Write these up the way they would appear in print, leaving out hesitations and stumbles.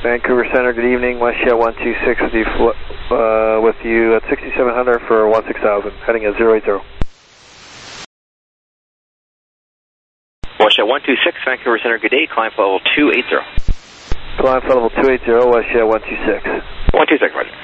Vancouver Center, good evening. WestJet 126 with you at 6700 for 16,000, heading at 080. WestJet 126, Vancouver Center, good day. Climb level 280. Climb level 280, WestJet 126. 126, roger.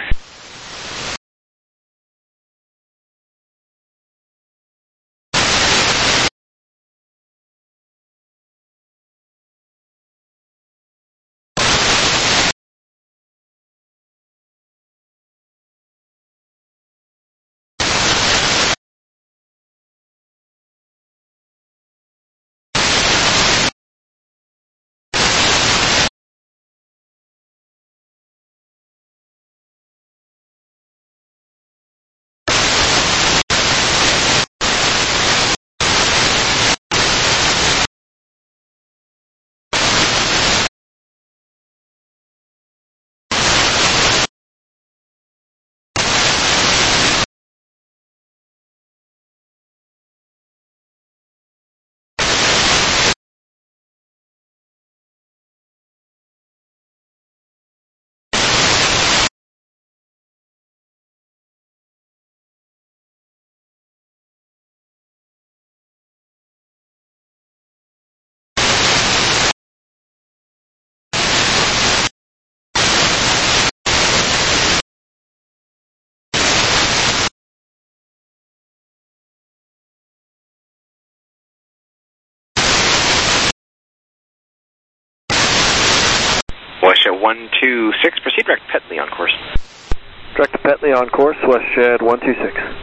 WestJet 126, proceed direct Petley on course. Direct to Petley on course, WestJet 126.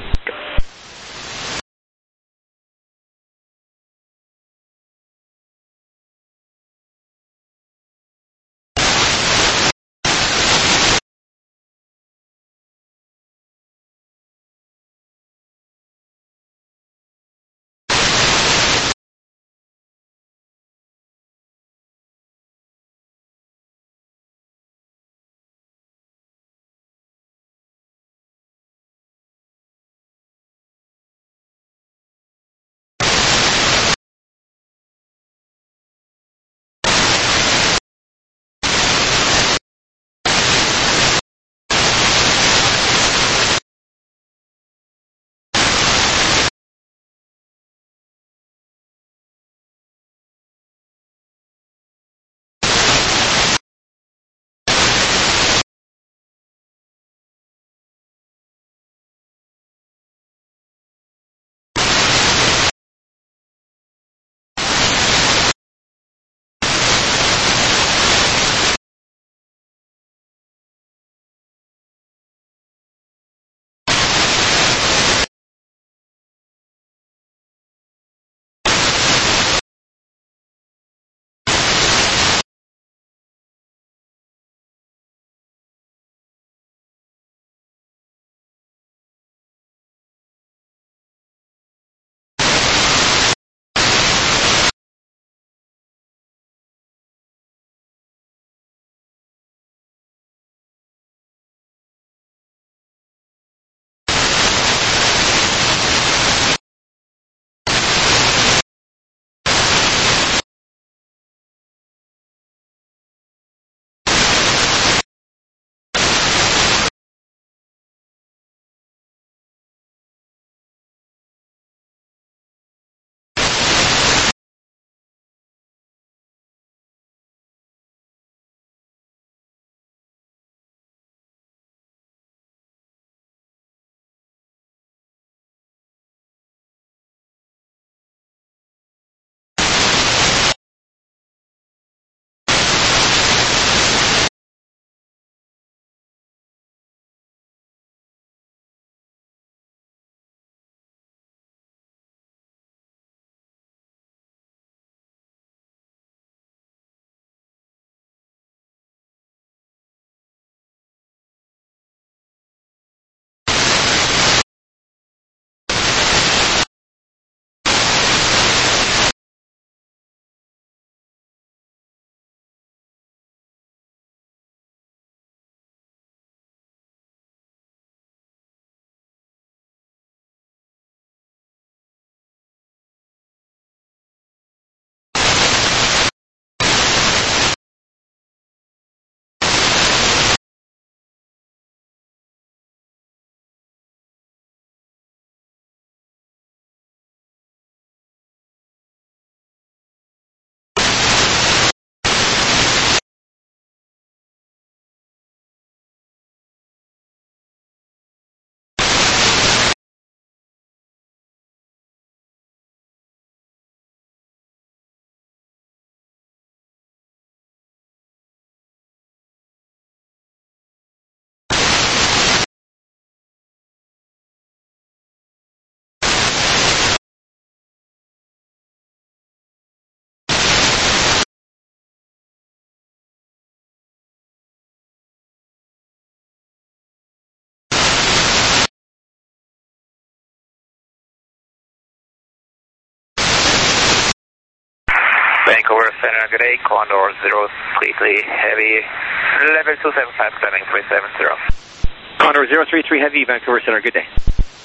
Vancouver Center, good day, Condor 033 Heavy, level 275, climbing 370. Condor 033 Heavy, Vancouver Center, good day.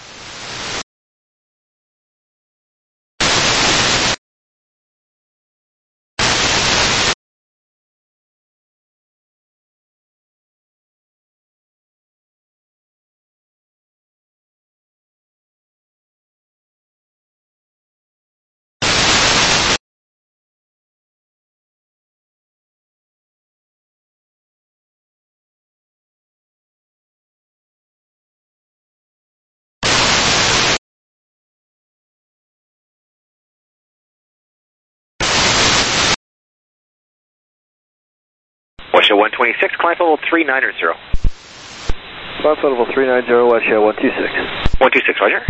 West 126, climb level 390. Climb level 390, West 126. 126, roger.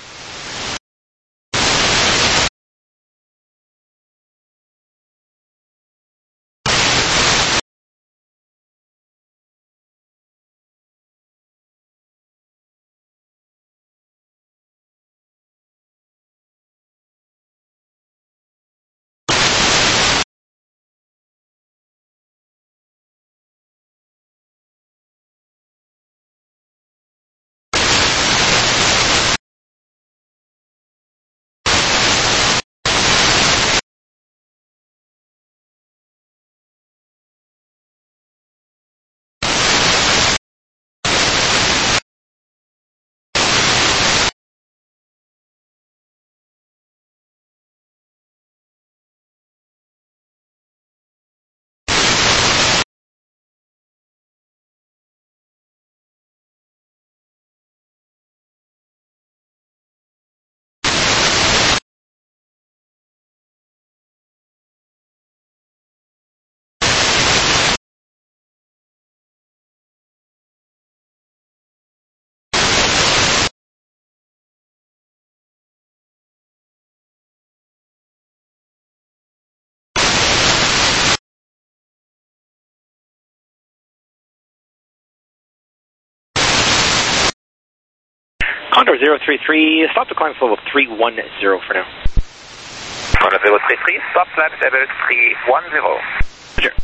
Condor 033, stop to climb level 310 for now. Condor 033, stop climb level 310. Roger.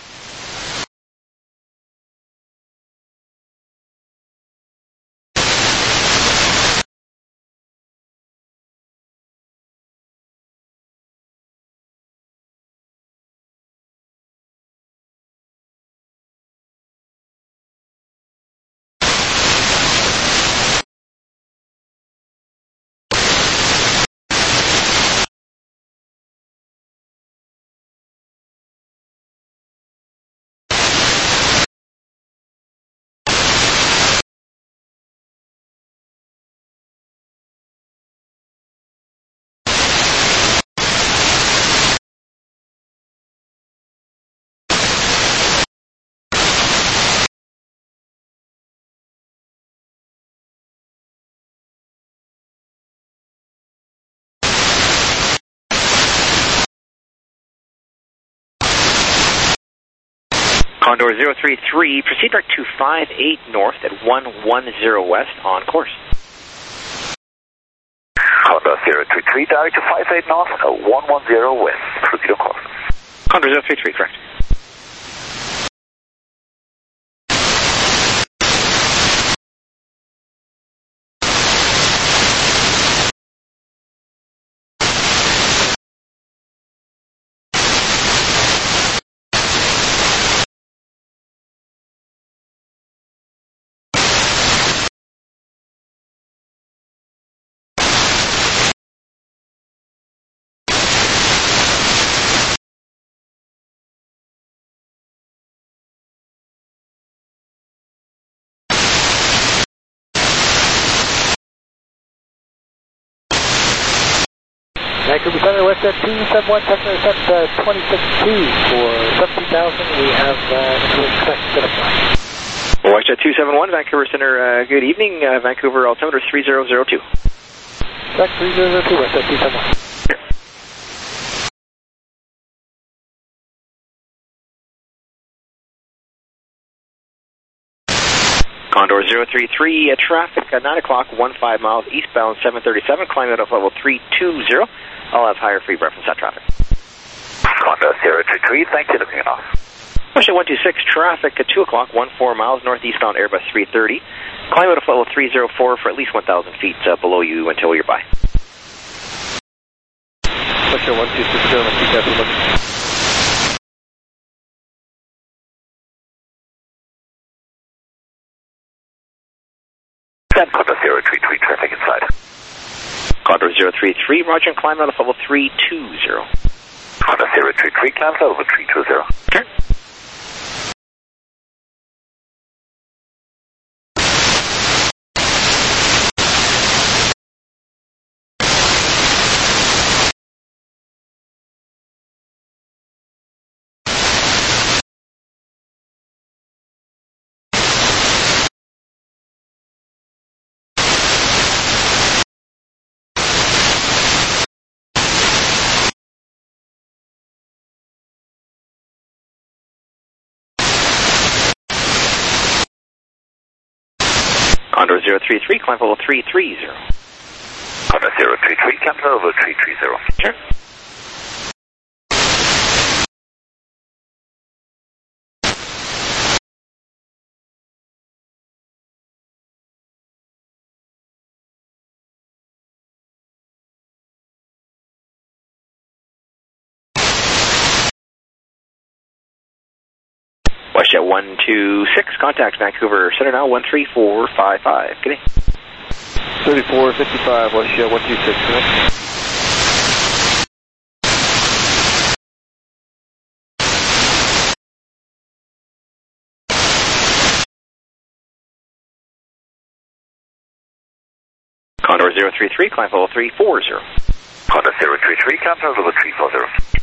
Condor 033, proceed back to 58 north at 110 west on course. Condor 033, direct to 58 north, 110 west, proceed on course. Condor 033, correct. Vancouver Center, West at 271, Cessna set 26-2 for 17,000. We have expected to fly. West at 271, Vancouver Center, good evening. Vancouver altimeter 3002. Check 3002, West at 271. Condor 033, traffic at 9 o'clock, 15 miles eastbound 737, climbing out of level 320. I'll have higher free reference at traffic. Condor 033, thank you, looking off. Question 126, traffic at 2 o'clock, 14 miles northeastbound Airbus 330. Climb out of level 304 for at least 1,000 feet below you until you're by. Question 1260, let's keep that looking. Condor 033, traffic inside. Condor 033, roger, and climb out of level 320. Condor 033, climb out of level 320. Okay. Condor 033, climb level 330. Condor 033, climb level 330. Sure. WestJet 126, contact Vancouver Center now, 13455. Good day. 3455, WestJet 126, connect. Condor 033, climb level 340. Condor 033, climb level 340.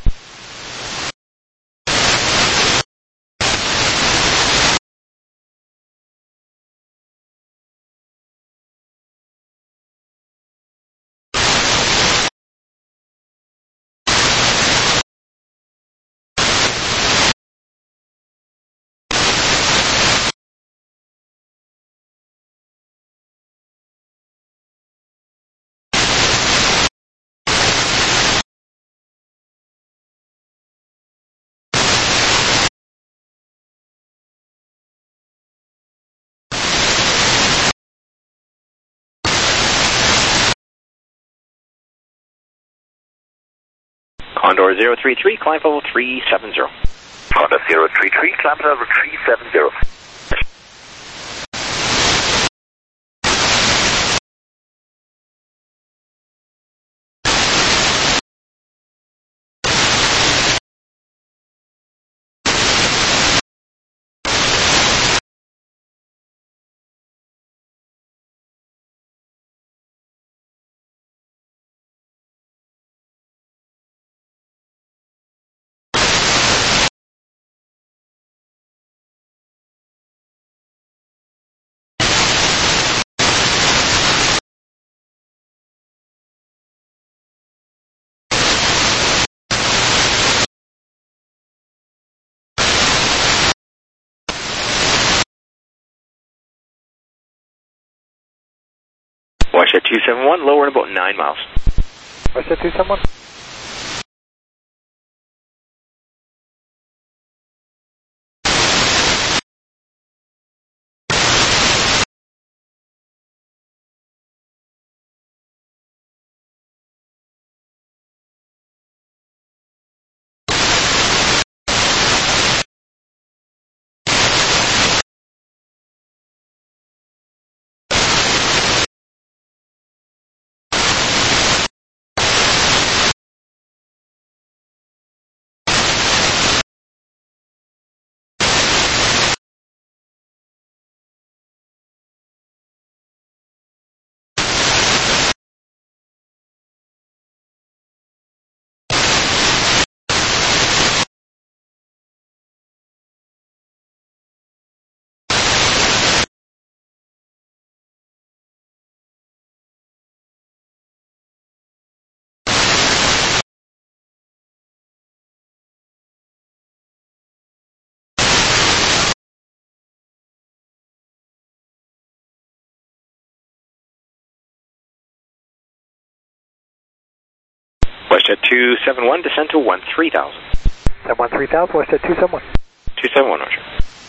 Condor 033, climb level 370. Condor 033, climb level 370. WestJet 271, lower in about 9 miles. WestJet 271. WestJet 271, descend to 13,000. 71 3000, WestJet 271. 271, Roger.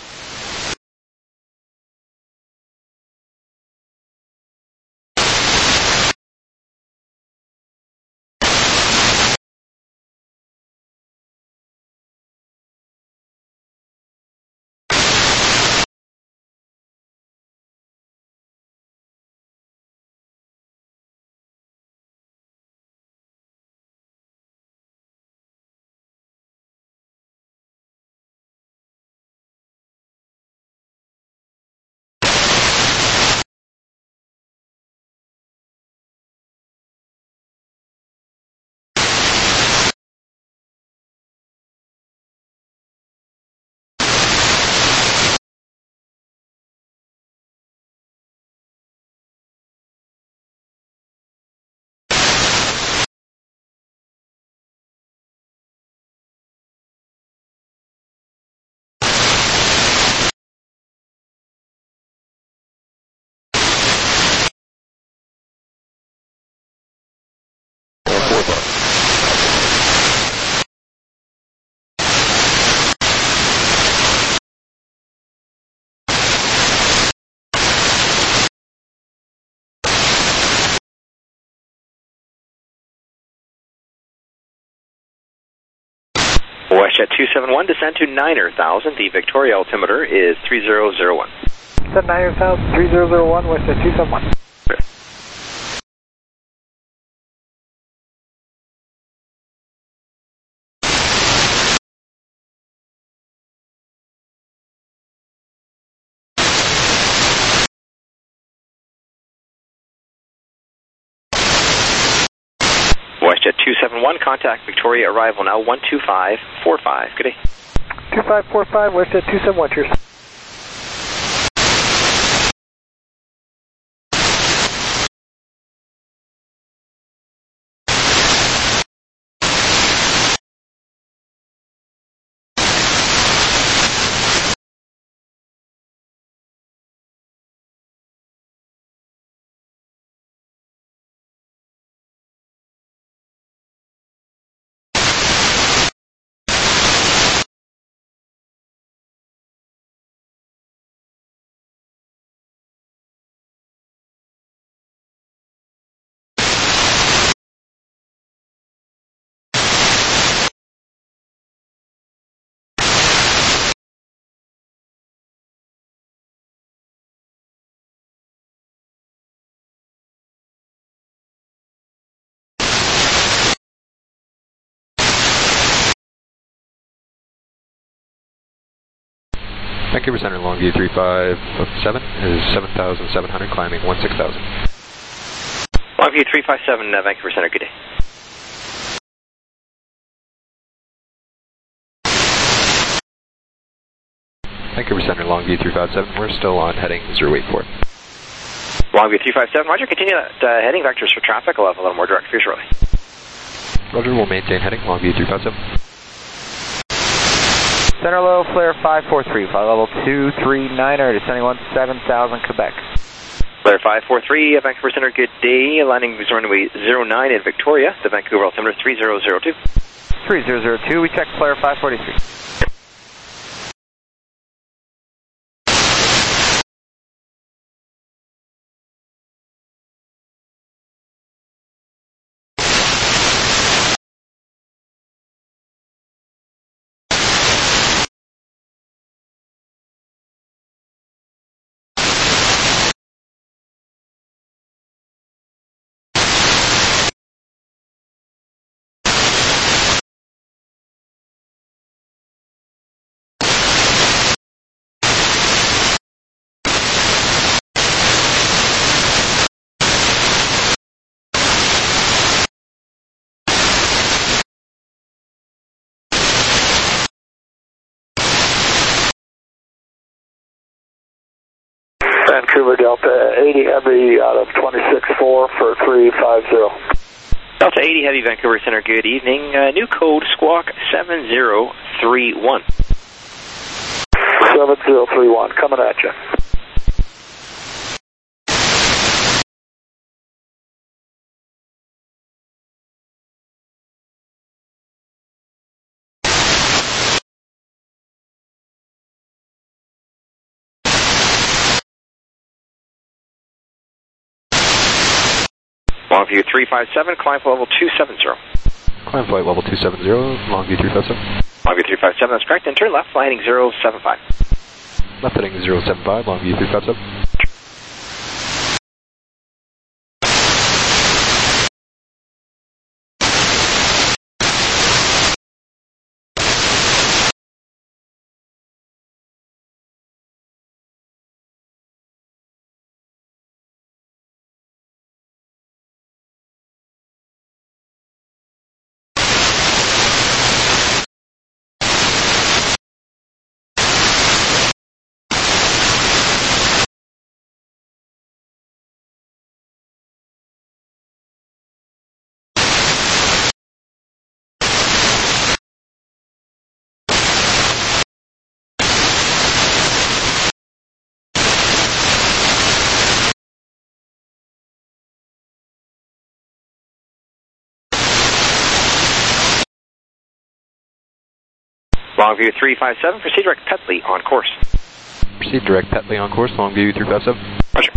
WestJet 271, descend to 9,000. The Victoria altimeter is 3001. Descend 9,000, 3001, WestJet 271. WestJet 271, contact Victoria, arrival now 12545. Good day. 2545, WestJet 271, cheers. Vancouver Center, Longview 357 is 7,700, climbing 16,000. Longview 357, Vancouver Center, good day. Vancouver Center, Longview 357, we're still on heading 084. Longview 357, Roger, continue that heading vectors for traffic. I'll have a little more direct for you shortly. Roger, we'll maintain heading, Longview 357. Center low, flare 543, flight level 239er, descending 17,000, Quebec. Flare 543, Vancouver Center, good day. Landing is runway 09 in Victoria, the Vancouver altimeter 3002. 3002, we check flare 543. Vancouver Delta 80 Heavy out of 26-4 for 350. Delta 80 Heavy, Vancouver Center, good evening. New code Squawk 7031. 7031, coming at you. Longview 357, climb flight level 270. Climb flight level 270, Longview 357. Longview 357, that's correct, and turn left, flying heading 075. Left heading 075, Longview 357. Longview 357, proceed direct Petley on course. Proceed direct Petley on course, Longview 357. Roger.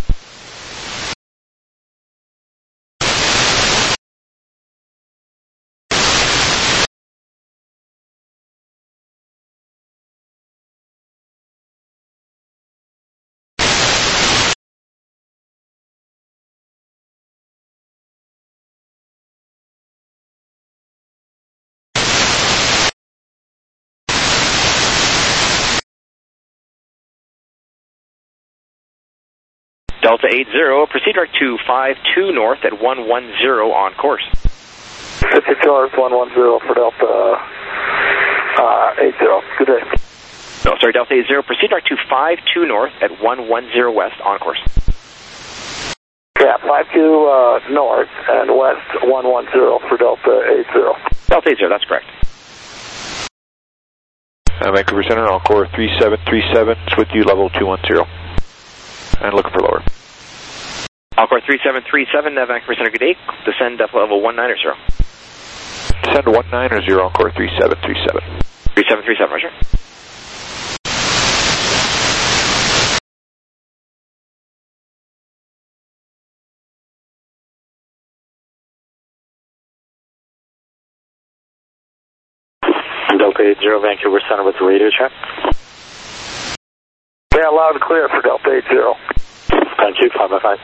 Delta 80, proceed direct to 52 north at 110 on course. 52 north, 110 for Delta 80. Good day. No, sorry, Delta 80, proceed direct to 52 north at 110 west on course. Yeah, 52 north and west 110 for Delta 80. Delta 80, that's correct. Vancouver Center, Encore 3737, it's with you, level 210. And looking for lower. Encore 3737, Vancouver Center, good day. Descend level 190. Descend 190, Encore 3737. 3737, roger. Delta 80, Vancouver Center with the radio check. Yeah, loud and clear for Delta 80. Thank you, 5x5.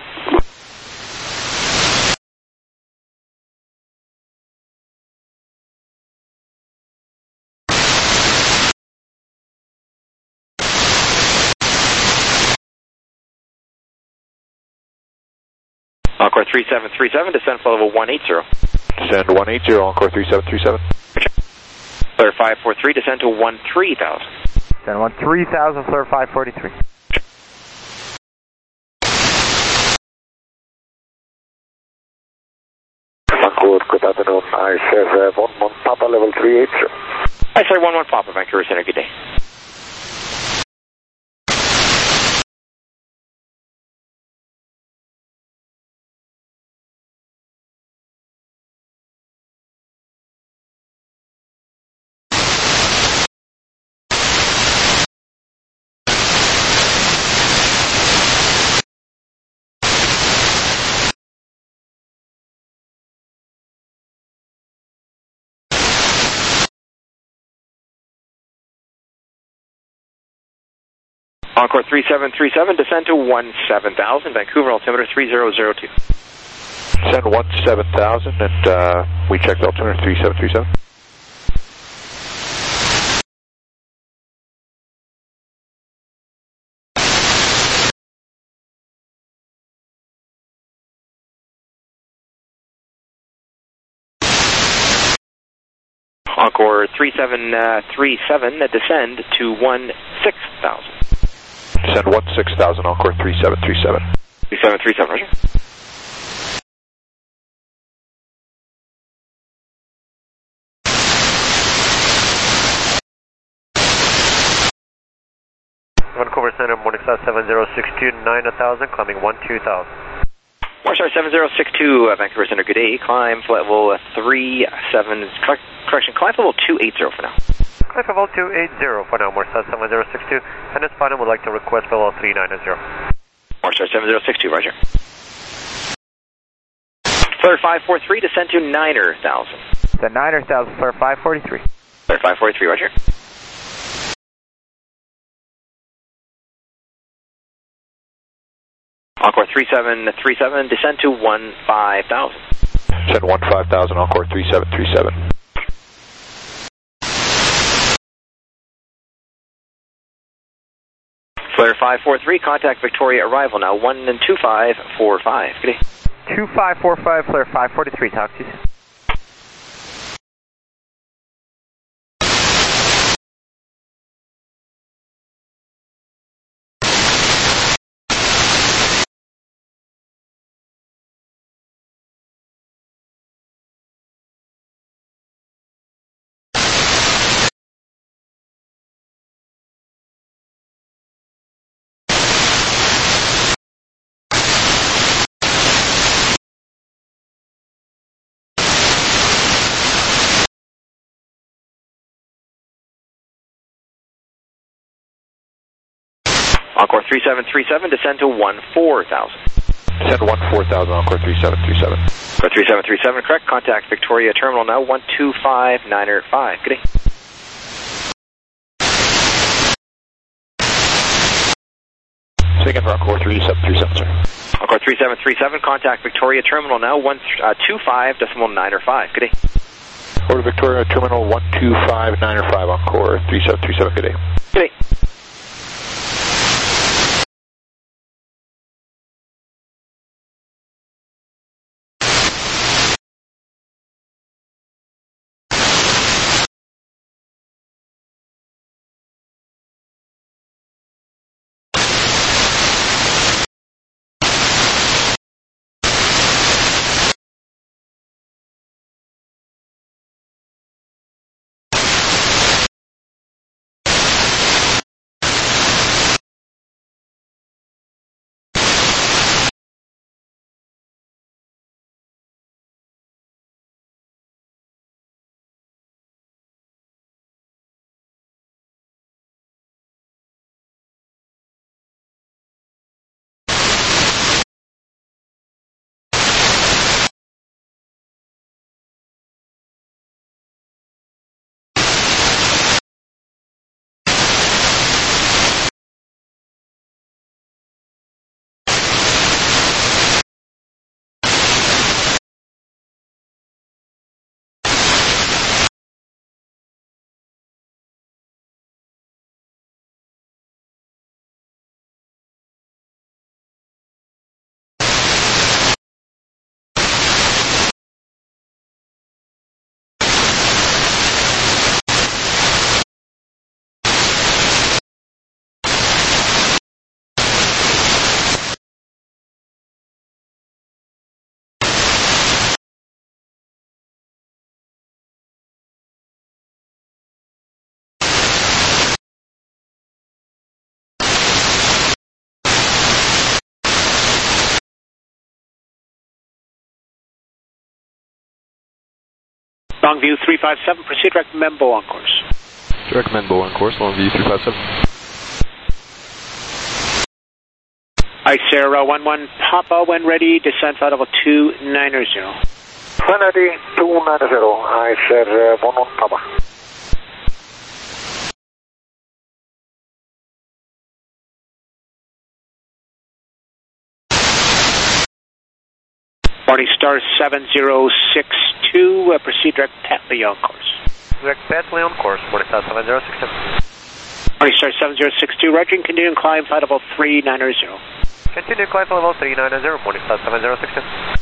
Encore 3737, descend flight level 180. Descend 180, Encore 3737. Flare 543, descend to 13,000. Descend 13,000, flare 543. Good, good afternoon. I have 11 Papa level 380. Hi, sir, 11 Papa, Vancouver Center, good day. Encore 3737, descend to 17,000, Vancouver altimeter 3002. Descend 17,000, and we checked altimeter 3737. Encore 3737, descend to 16,000. Descend 16,000, Encore 3737. 3737, roger. Vancouver Center, Morningstar 7062, 9,000, climbing 12,000. Morningstar 7062, Vancouver Center, good day. Climb flight level climb level 280 for now. Climb level 280 for now, Morningstar 7062, and this final would like to request level 390. Morningstar 7062, roger. Flare 543, descend to 9,000. The 9,000, flare 543. Flare 543, roger. Encore 3737, descend to 15,000. Send 15,000, Encore 3737. Flare 543, contact Victoria arrival now, 12545. Good day. 2545, flare 543, talk to you soon. Encore 3737, descend to 14,000. Send 14,000, Encore 3737. Encore 3737, correct. Contact Victoria Terminal now, 12595. Good day. Say again for Encore 3737, sir. Encore 3737, contact Victoria Terminal now, 125.905. Good day. Order Victoria Terminal 125.905, Encore 3737, good day. Good day. Longview 357, proceed direct Membo on course. Direct Membo on course, Longview 357. Sierra 11 Papa, when ready, descend flight level 290. When ready, 290, Sierra 11 Papa. Morning Star 7062, proceed direct Tetley on course. Direct Tetley on course, Morning Star 7062. Morning Star 7062, roger, and continue climb flight level 390. Continue climb flight level 390, Morning Star 7062.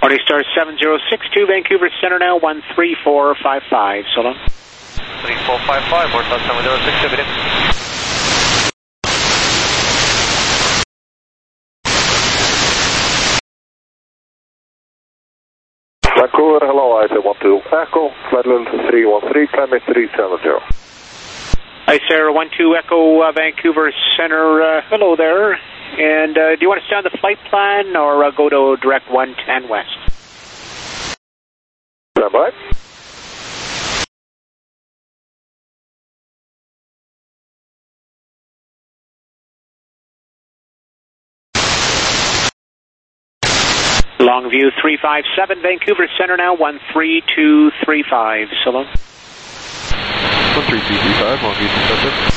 Morning Star 7062, Vancouver Center now, 13455, so long. 3455, Morning Star 7062, good in. Vancouver, hello, ISA 12 Echo, Flight 313, climate 370. ISA 12 Echo, Vancouver Center, hello there. And do you want to stay on the flight plan or go to direct 110 west? Stand by. Longview 357, Vancouver Center now, 13235, so long. 13235, Longview 357.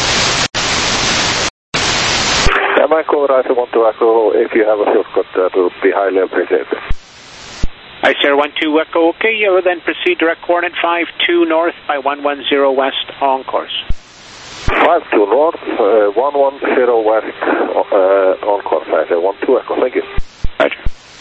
Vancouver, ISA 12 Echo, if you have a shortcut, that will be highly appreciated. ISA 12 Echo, okay, you will then proceed direct coordinate 52 north by 110 west on course. 52 north, 110 west on course, ISA 12 Echo, thank you. Roger.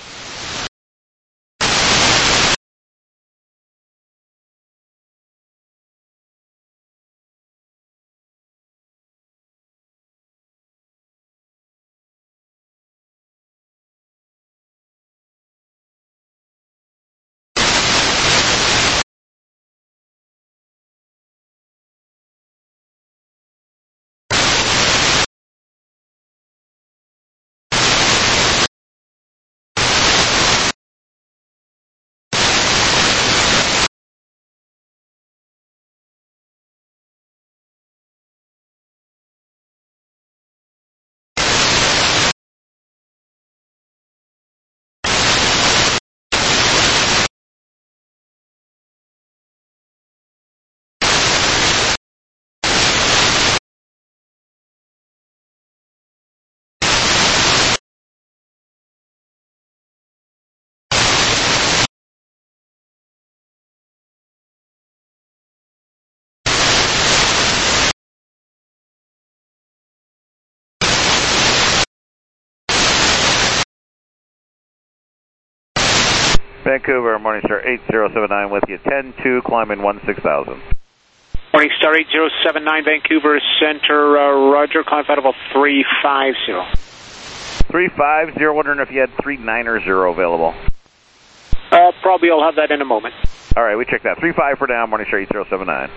Vancouver, Morning Star 8079 with you, 10-2, climbing 16,000. Morning Star 8079, Vancouver Center, Roger, climb flight level 350. 350, wondering if you had 390 available. Probably I'll have that in a moment. All right, we check that. 35 for now, Morning Star 8079.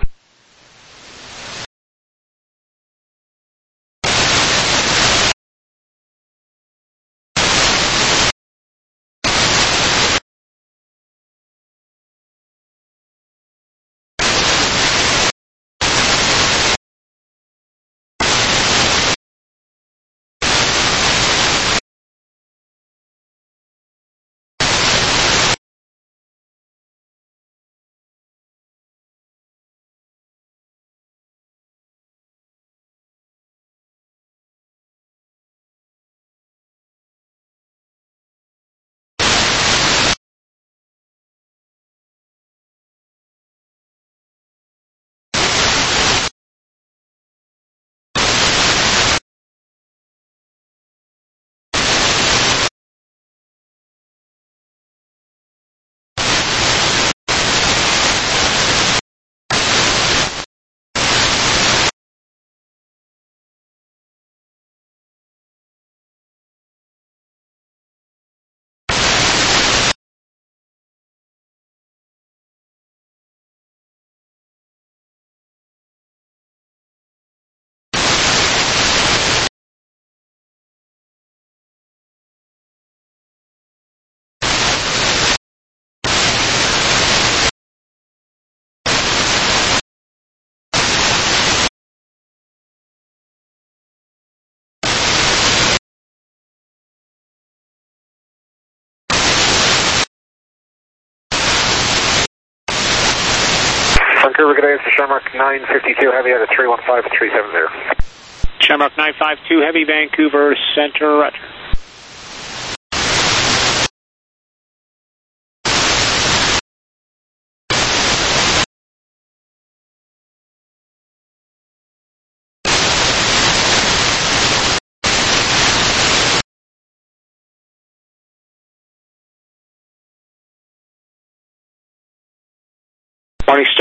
Vancouver, good day, it's Shamrock 952 Heavy at a 315-370. Shamrock 952 Heavy, Vancouver Center, Roger.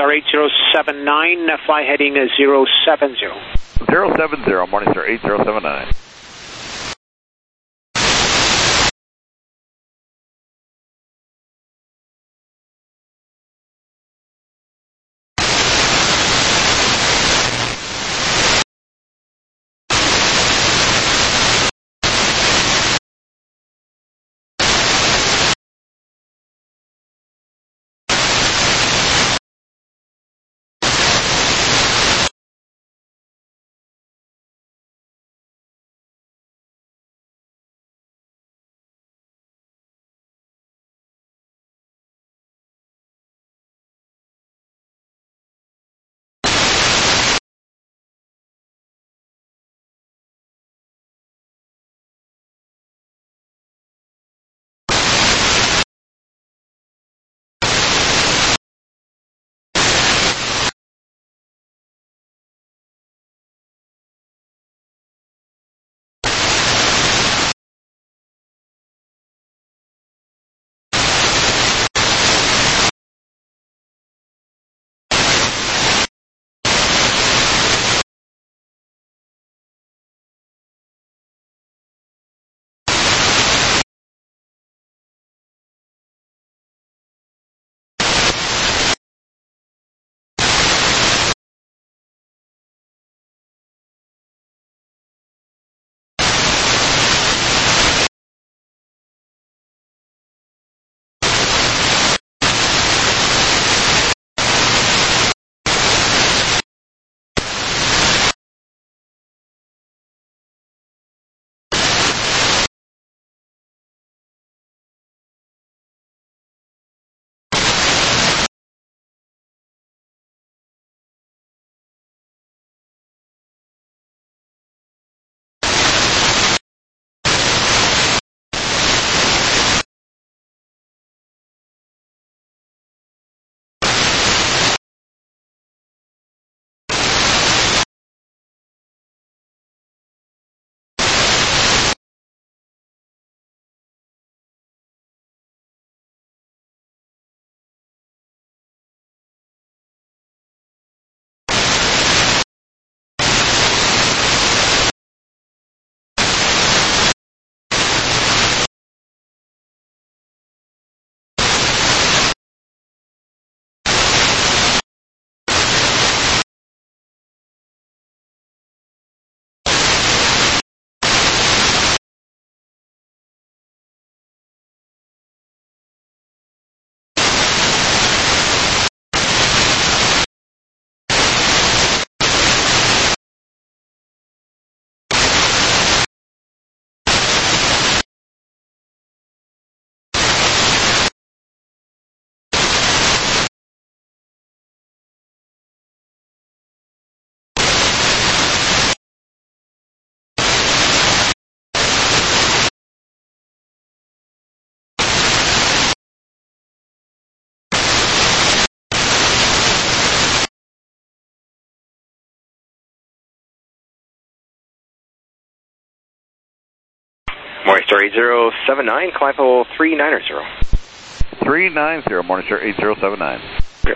Morningstar 8079, fly heading 070. 070, Morningstar 8079. Morningstar 8079, climb level 390. 390, Morningstar 8079. Yep.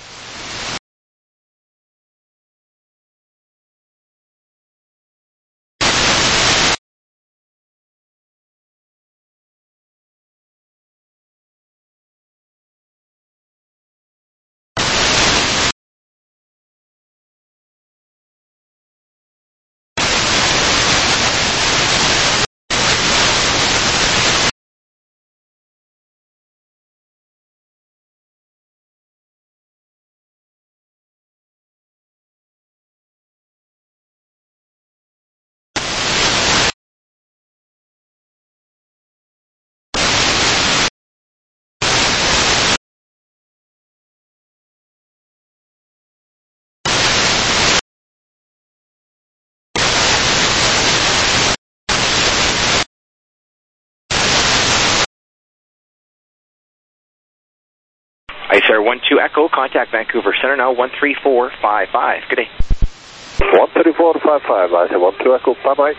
ICR 12 Echo, contact Vancouver Center now, 13455. Good day. 13455, ICR 12 Echo, bye-bye.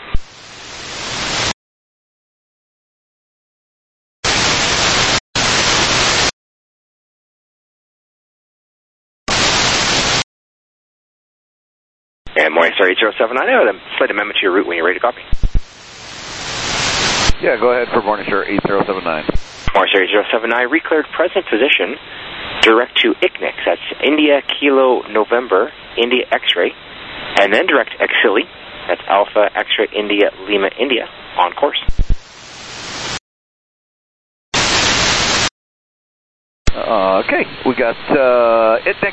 And Morningstar 8079, I have a slight amendment to your route when you're ready to copy. Yeah, go ahead for Morningstar 8079. Morningstar 8079, recleared present position, direct to ICNIC, that's India Kilo November, India X-ray, and then direct Exili, that's Alpha X-ray India Lima India, on course. Okay, we got ITNIC,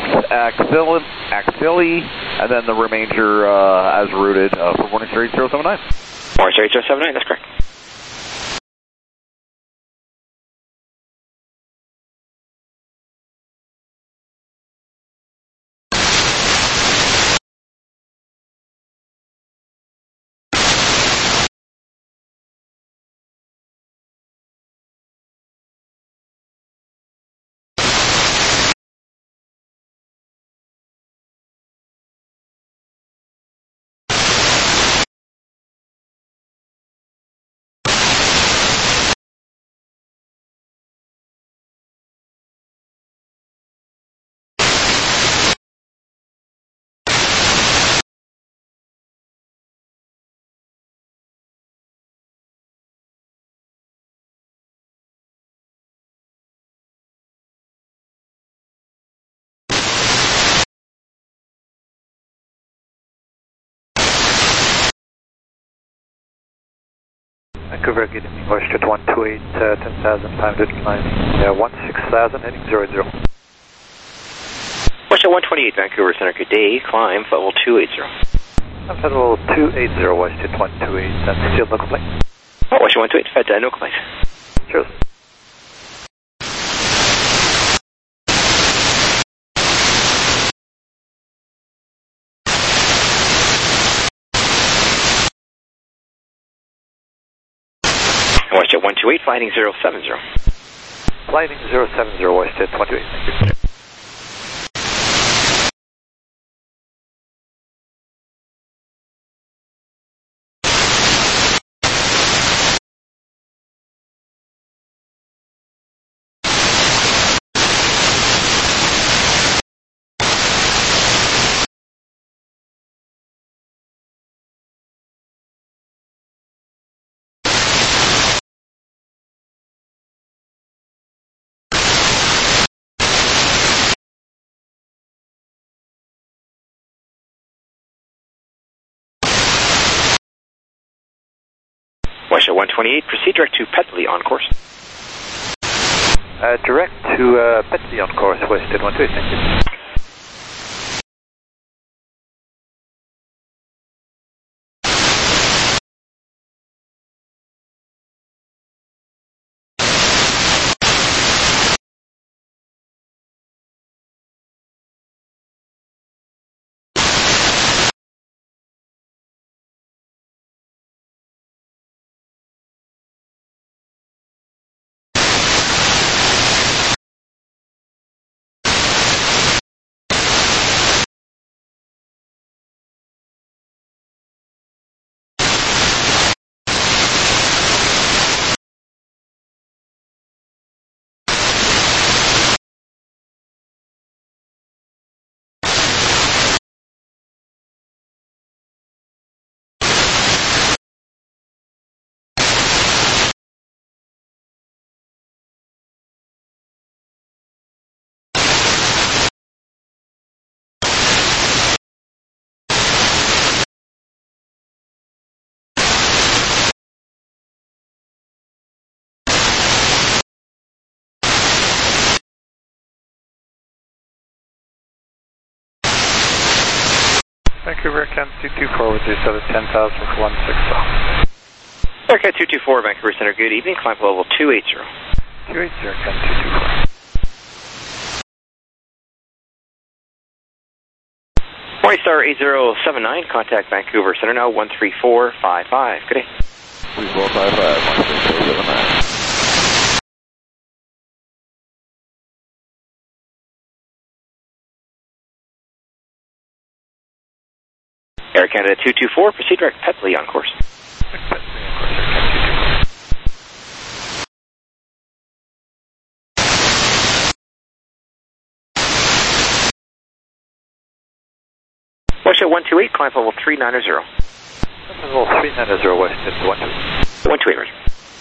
Axili, and then the remainder as routed for Morningstar 8079. Morningstar 8079, that's correct. Vancouver, good evening, Westjet 128, 10,000, time to decline, 16,000, heading 00. Westjet 128, Vancouver Center, good day, climb level 280. I'm at level 280, Westjet 128, that's still no complaint. Oh, Westjet 128, Fed, no complaint. Cheers. Westjet 128, flighting 070. Flighting 070, Westjet 128, thank you. Westjet 128, proceed direct to Petley on course. Direct to Petley on course, Westjet 128, thank you. Vancouver, Cam 224 with you, set at 10,000 for 16. Aircat 224, Vancouver Center, good evening, climb level 280. 280, Cam 224. Morningstar 8079, contact Vancouver Center now, 13455. Good day. 3455, Morningstar 8079. Air Canada 224, proceed direct Petley on course. Westjet 128, climb level 390. Level 390 west into 128. 128, roger.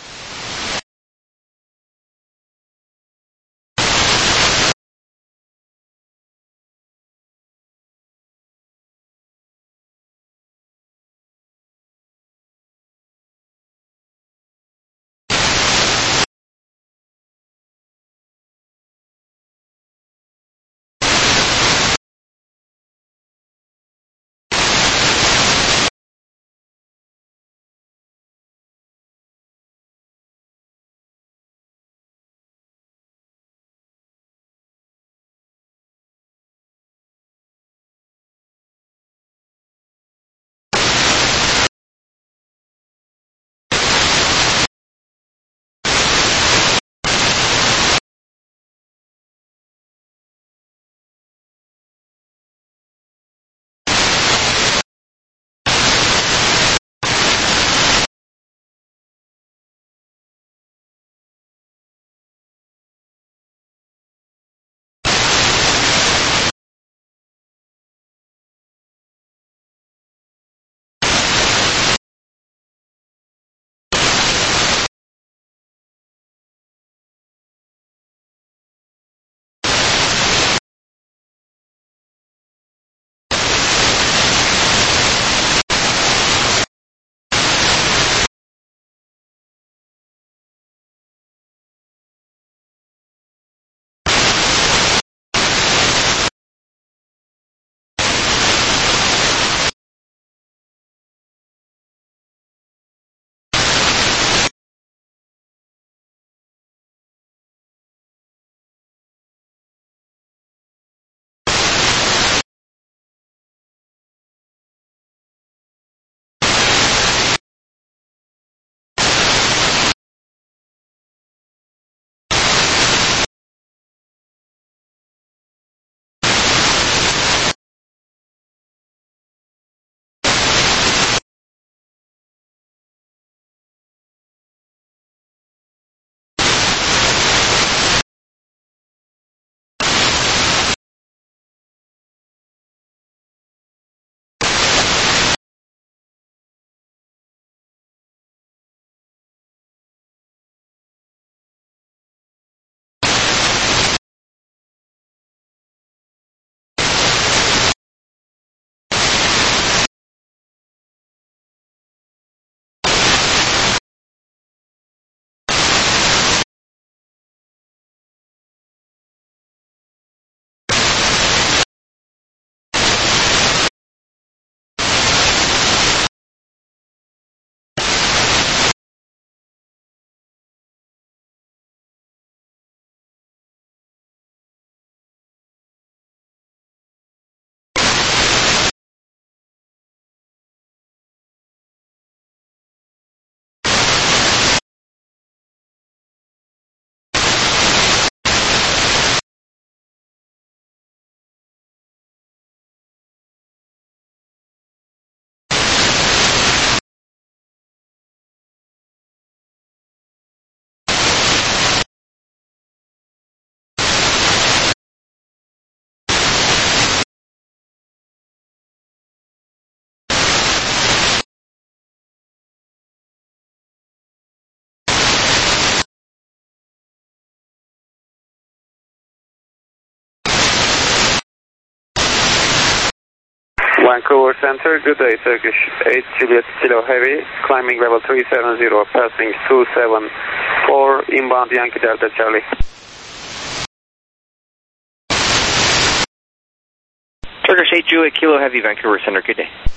Vancouver Center, good day, Turkish 8 Juliet Kilo Heavy, climbing level 370, passing 274, inbound Yankee Delta Charlie. Turkish 8 Juliet Kilo Heavy, Vancouver Center, good day.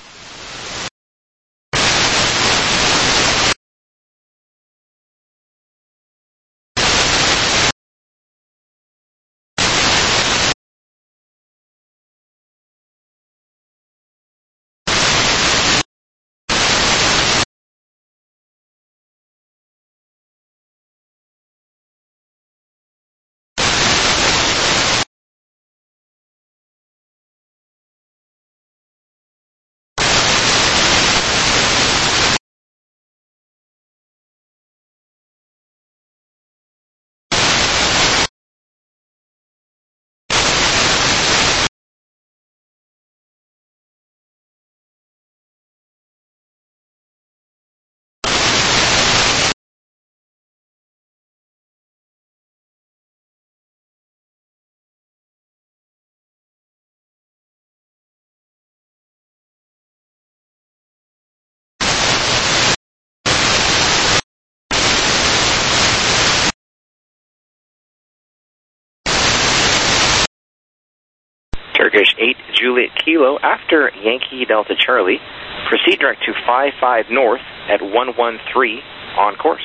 Turkish 8 Juliet Kilo, after Yankee Delta Charlie, proceed direct to 55 north at 113 on course.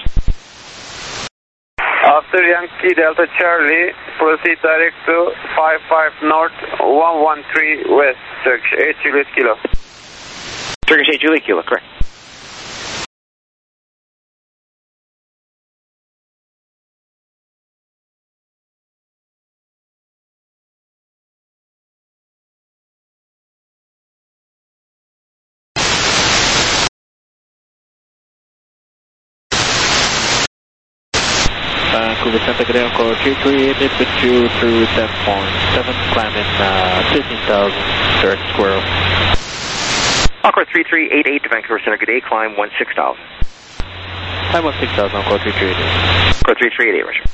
After Yankee Delta Charlie, proceed direct to 55 north, 113 west, Turkish 8 Juliet Kilo. Turkish 8 Juliet Kilo, correct. Vancouver Santa Cruz, call 338, with you through 10.7, climbing 15,000, direct squirrel. Encore 3388 to Vancouver Center, good day, climb 16,000. Climb 16,000, call 3388. Call 3388, roger.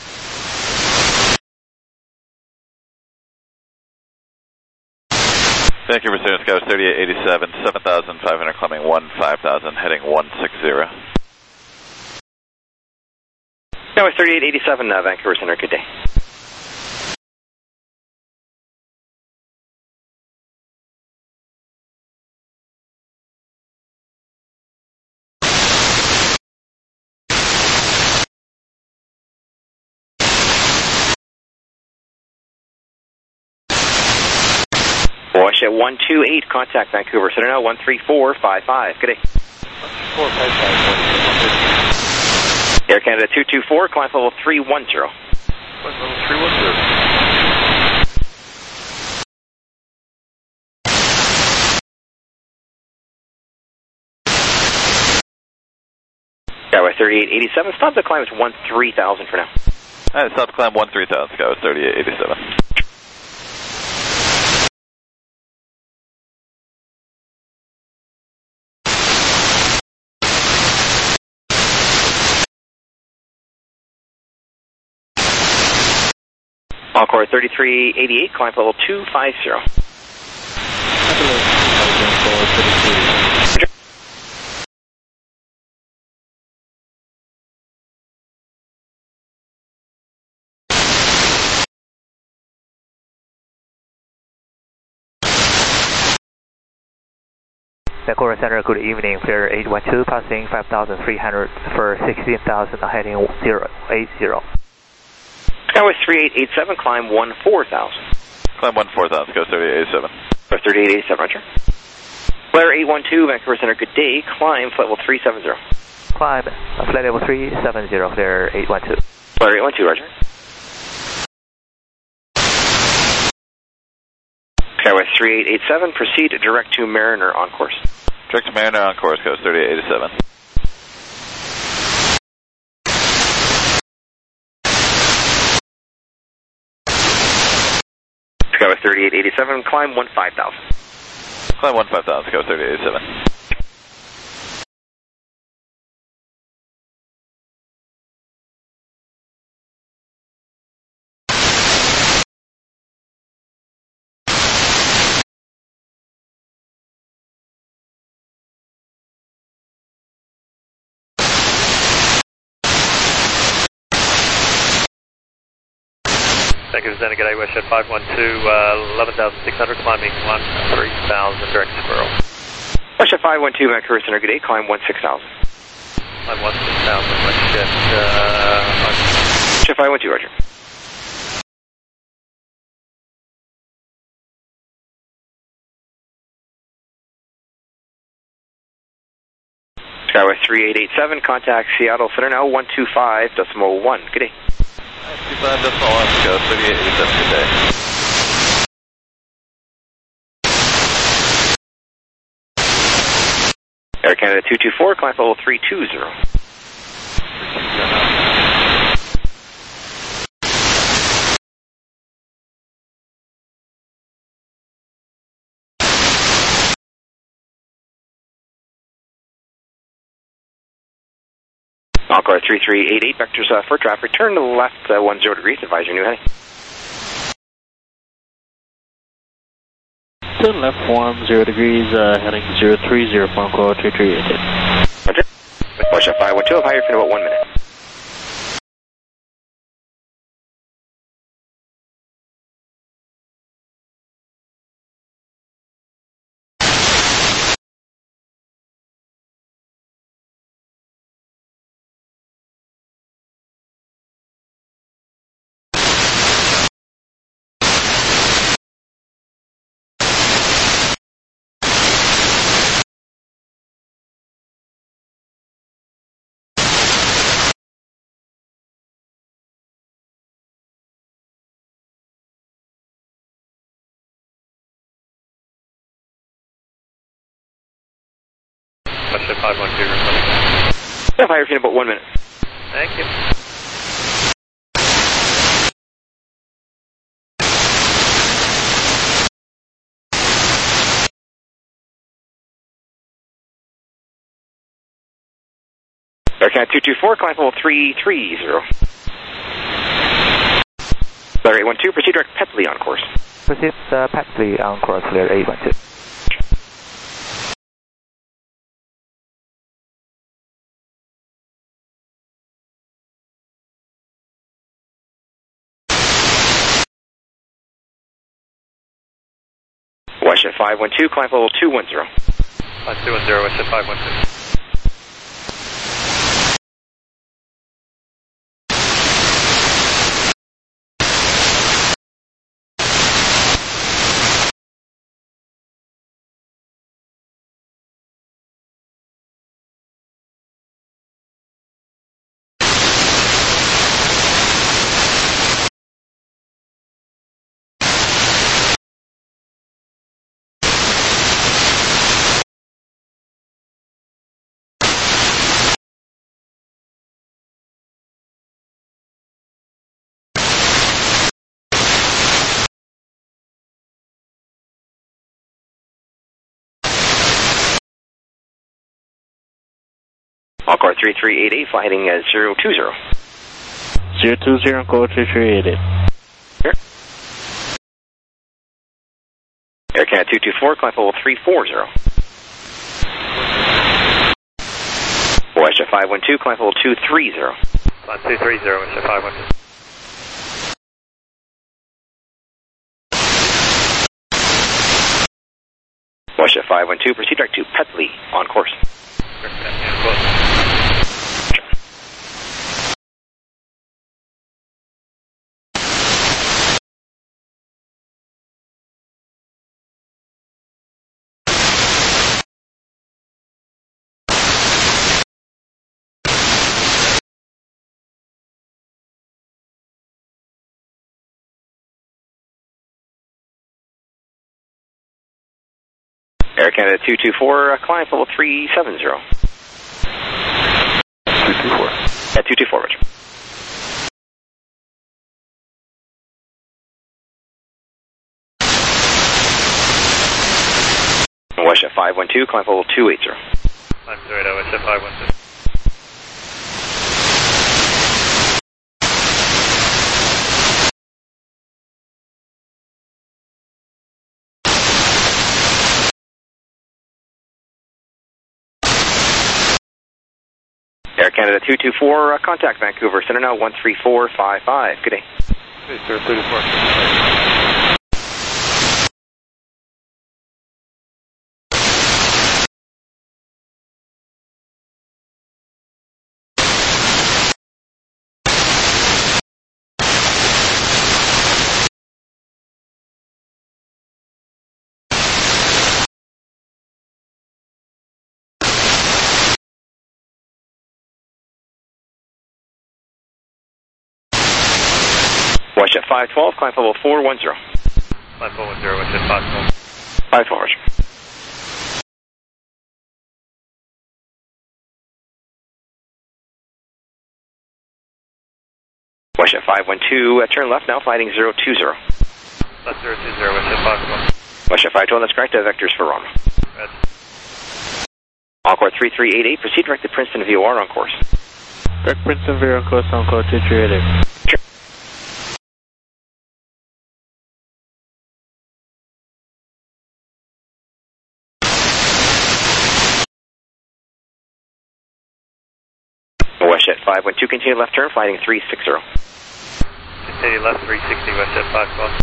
Vancouver Center, Sky 3887, 7,500, climbing 15,000, heading 160. Now it's 3887, Vancouver Center, good day. Wash at 128, contact Vancouver Center now, 13455, good day. 13455. Air Canada 224, climb level 310. Level 310. Skyway 3887, stop the climb is 13,000 for now. Alright, stop climb 13,000, Skyway 3887. Encore 3388, climb level 250. Vancouver Center, good evening, Flare 812, passing 5,300 for 16,000, heading 080. Skyway 3887, climb 14,000. Climb 14,000, go 3887. 3887, roger. Flare 812, Vancouver Center, good day, climb flight level 370. Climb flight level 370, Flare 812. Flare 812, roger. Skyway 3887, proceed direct to Mariner on course. Direct to Mariner on course, go 3887. Skyway 3887, climb 15,000. Climb 15,000, go 3887. Vancouver Center, good day, West Jet 512, 11,600, climbing 13,000, direct squirrel. West Jet 512, Vancouver Center, good day, climb 16,000. Climb 16,000, West Jet, Jet 512, roger. Skyway 3887, contact Seattle Center now, 125.1, good day. 25.1, go 3887, good day. Air Canada 224, climb level 320. Encore 3388, vectors for traffic, turn to the left 10 degrees, advise your new heading. Turn left 10 degrees, heading 030, phone call 3388. Roger. West Jet 512, higher for about 1 minute. Westjet 512. Yeah, fire in about 1 minute. Thank you. Air Canada 224, climb level 330. Clear 812, proceed direct Petley on course. Proceed Petley on course, clear 812. Westjet 512, climb level 210. 210, Westjet 512. Encore 3388, fly heading 020. 020, code 3388. Here. Air Canada 224, climb level 340. Westjet 512, climb level 230. Climb 230, Westjet 512. Westjet 512, proceed direct to Petley on course. Air Canada 224, climb level 370. 224. Yeah, 224, Roger. Westjet 512, climb level 280. Climb 280, Westjet 512. Air Canada 224, contact Vancouver Center now 13455. Good day. Hey, sir, 34. Westjet 512, climb level 410. Climb 410, Westjet 512. 54, Roger. Westjet 512, turn left now, flighting 020. Left 020, Westjet 512. Westjet 512, that's correct, vectors for Rama. Red. Encore 3388, proceed direct to Princeton VOR on course. Direct Princeton VOR on course, on code 2388. Sure. Westjet 512, continue left turn, flighting 360. Continue left 360, Westjet 512.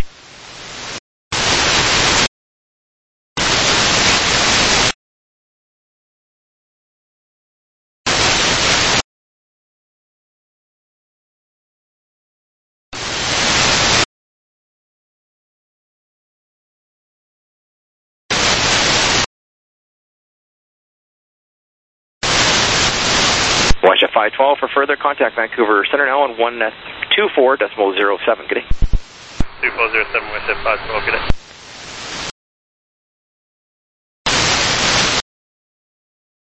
Westjet 512 for further contact Vancouver Center now on 124.07. Good day. 2407, Westjet 512, good day.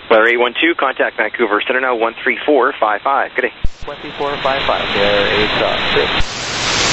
Weather 812, contact Vancouver Center now 13455. Good day. 2455, there, 8 6.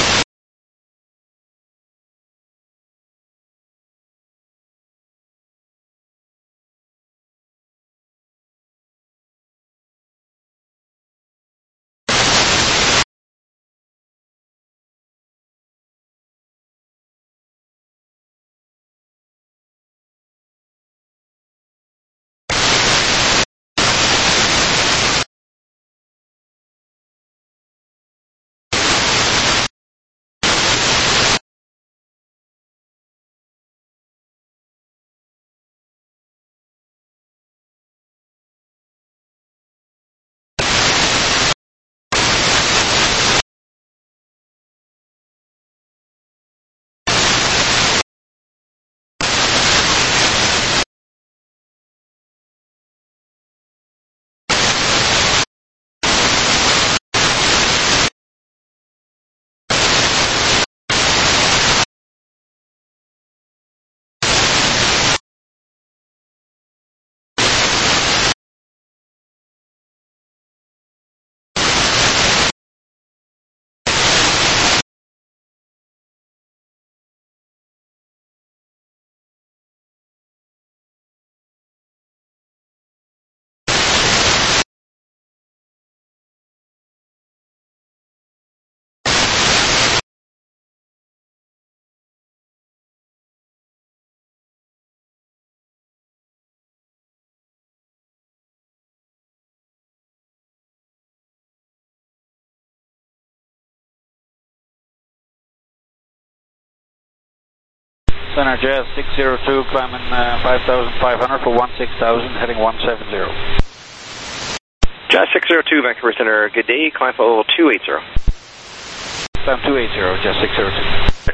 Center Jazz 602, climbing 5,500 for 16,000, heading 170. Jazz 602, Vancouver Center, good day, climb for level 280. Climb 280, Jazz 602.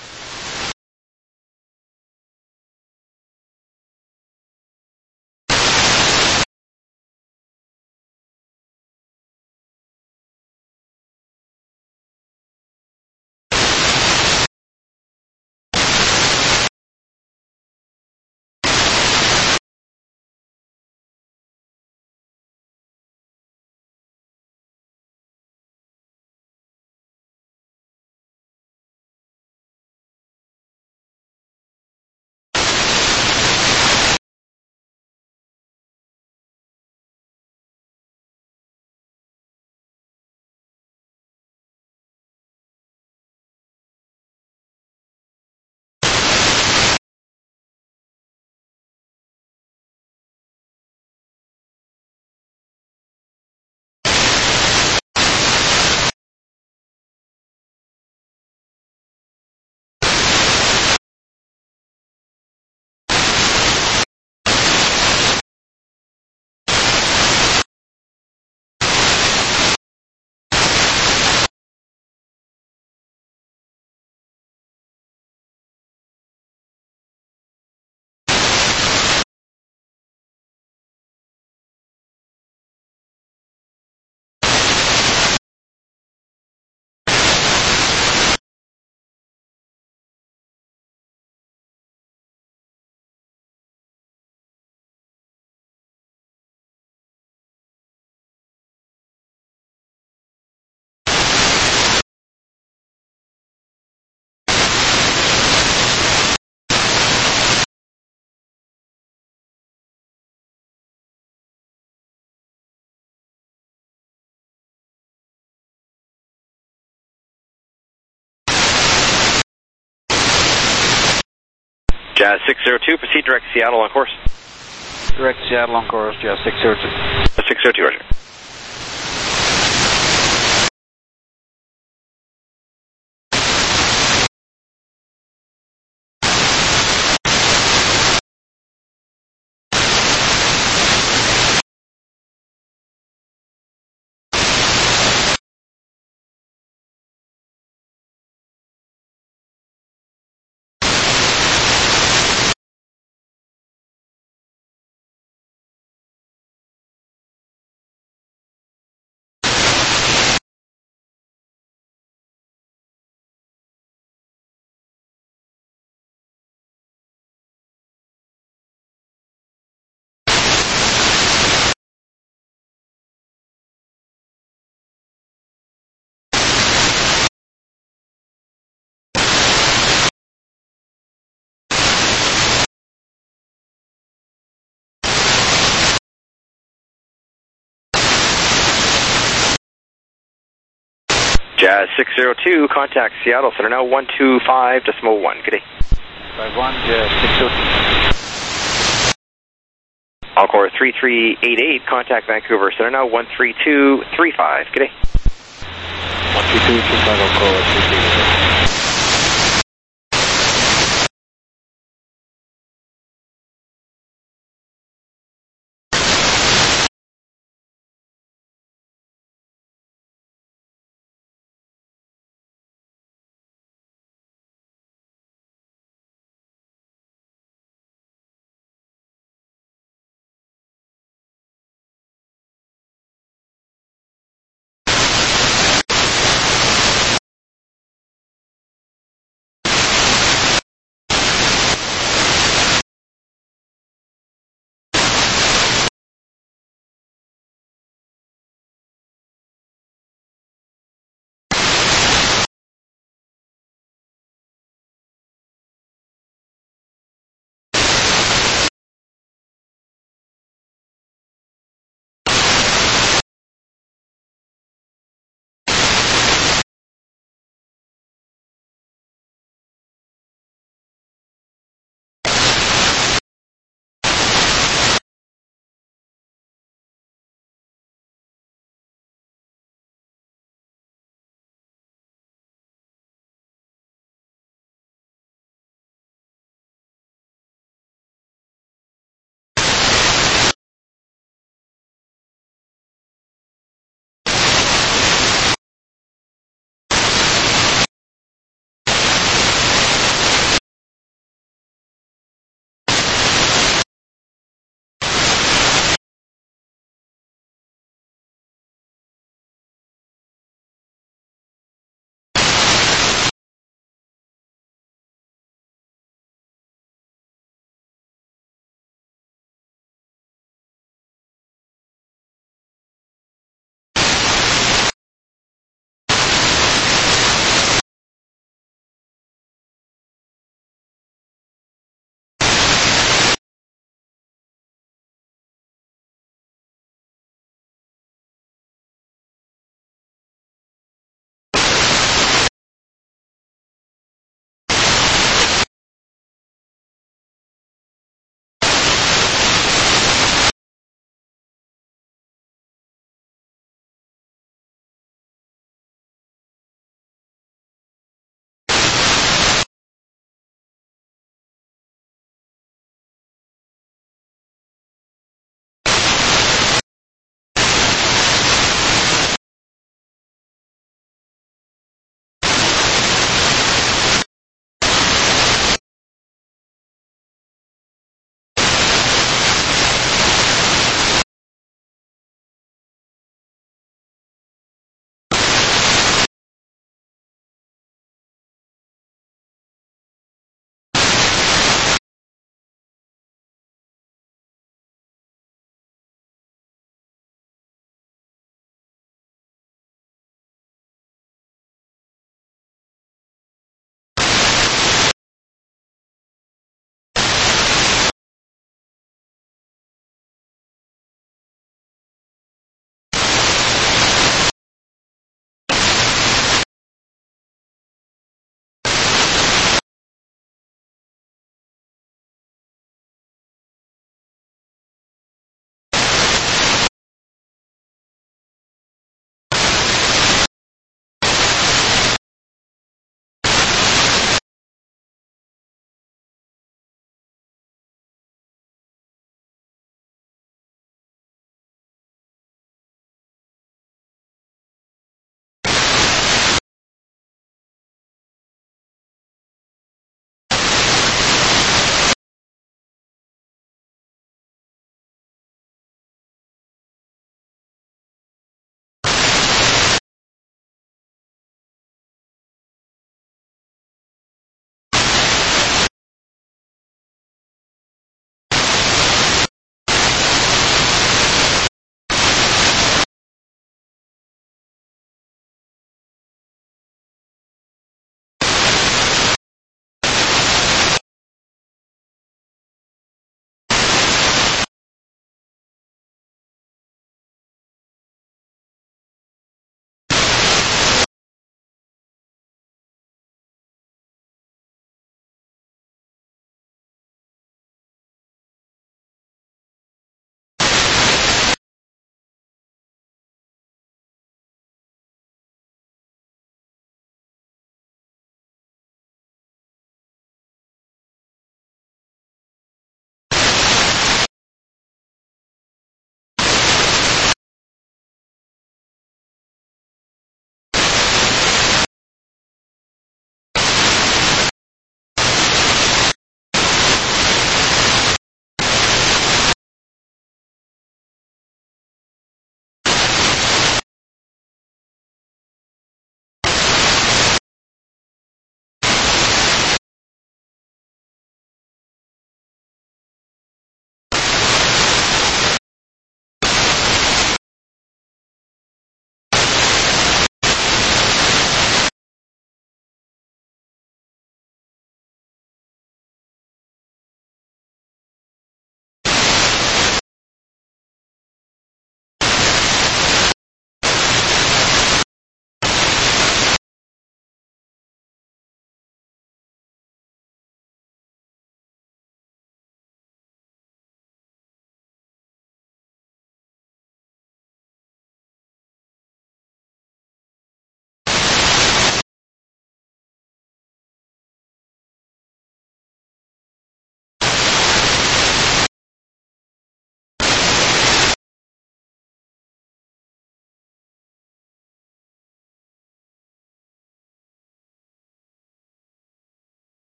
Jazz 602, proceed direct Seattle on course. Direct Seattle on course, Jazz 602. 602, roger. Jazz 602, contact Seattle, Center now 125.1. Good day. 51, Jazz 602. Encore 3388, contact Vancouver, Center now 132.35. Good day. 132, Chicago, call 338.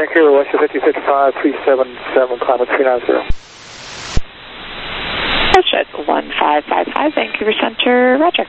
Vancouver, West 5055, 377, climate 390. Roger, 1555, Vancouver Center, roger.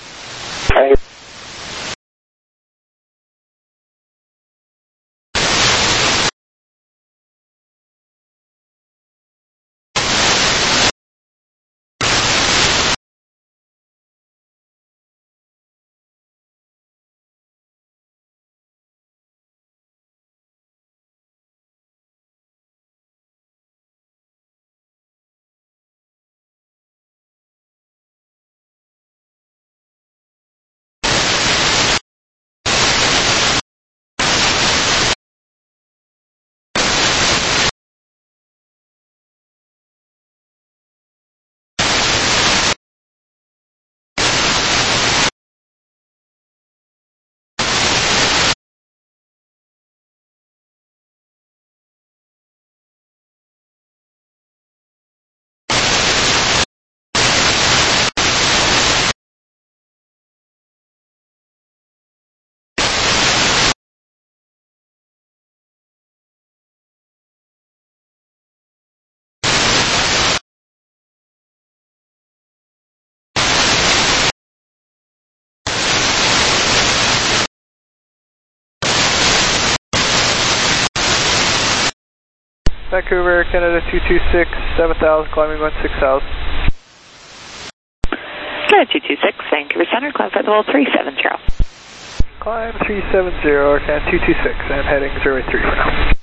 Vancouver, Canada 226, 7000, climbing 16,000. Canada 226, Vancouver Center, climb flight level 370. Climb 370, Canada 226, and heading 083 for now.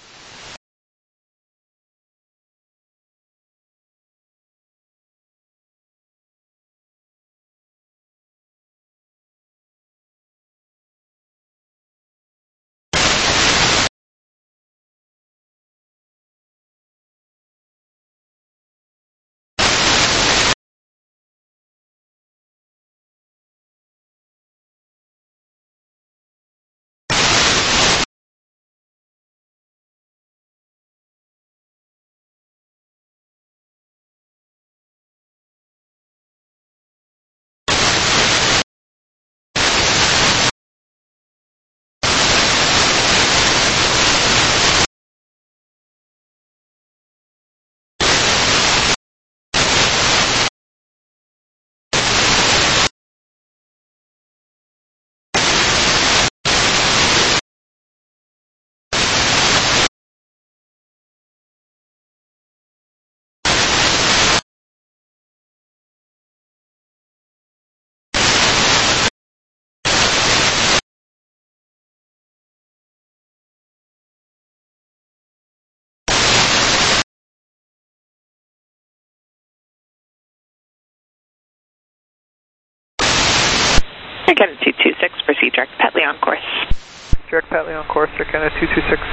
Canada 226, proceed direct Petley on course. Direct Petley on course, Canada 226.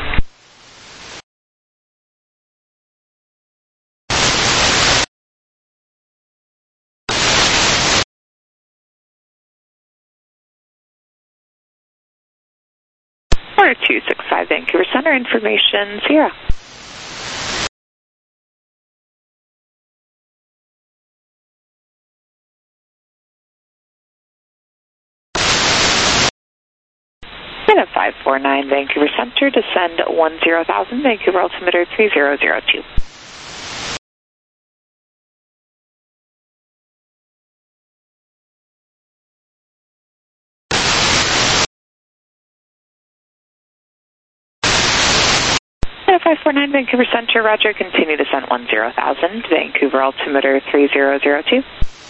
Order 265, Vancouver Center, information 0. Minute 549, Vancouver Center, descend 10,000, Vancouver altimeter 3002. Minute 549, Vancouver Center, roger, continue descent 10,000, Vancouver altimeter 3002.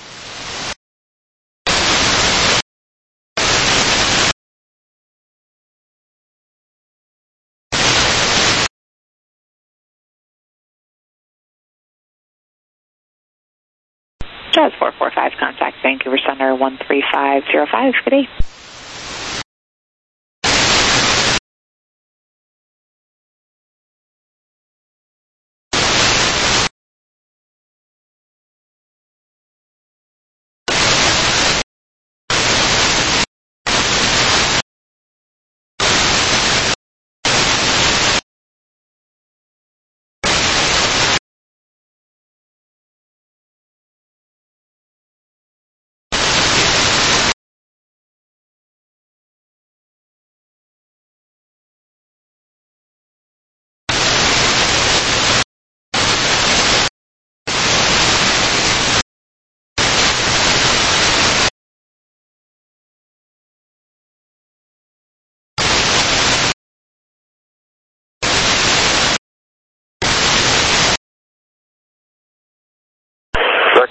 Jazz 445, contact Vancouver Center 13505. Good day.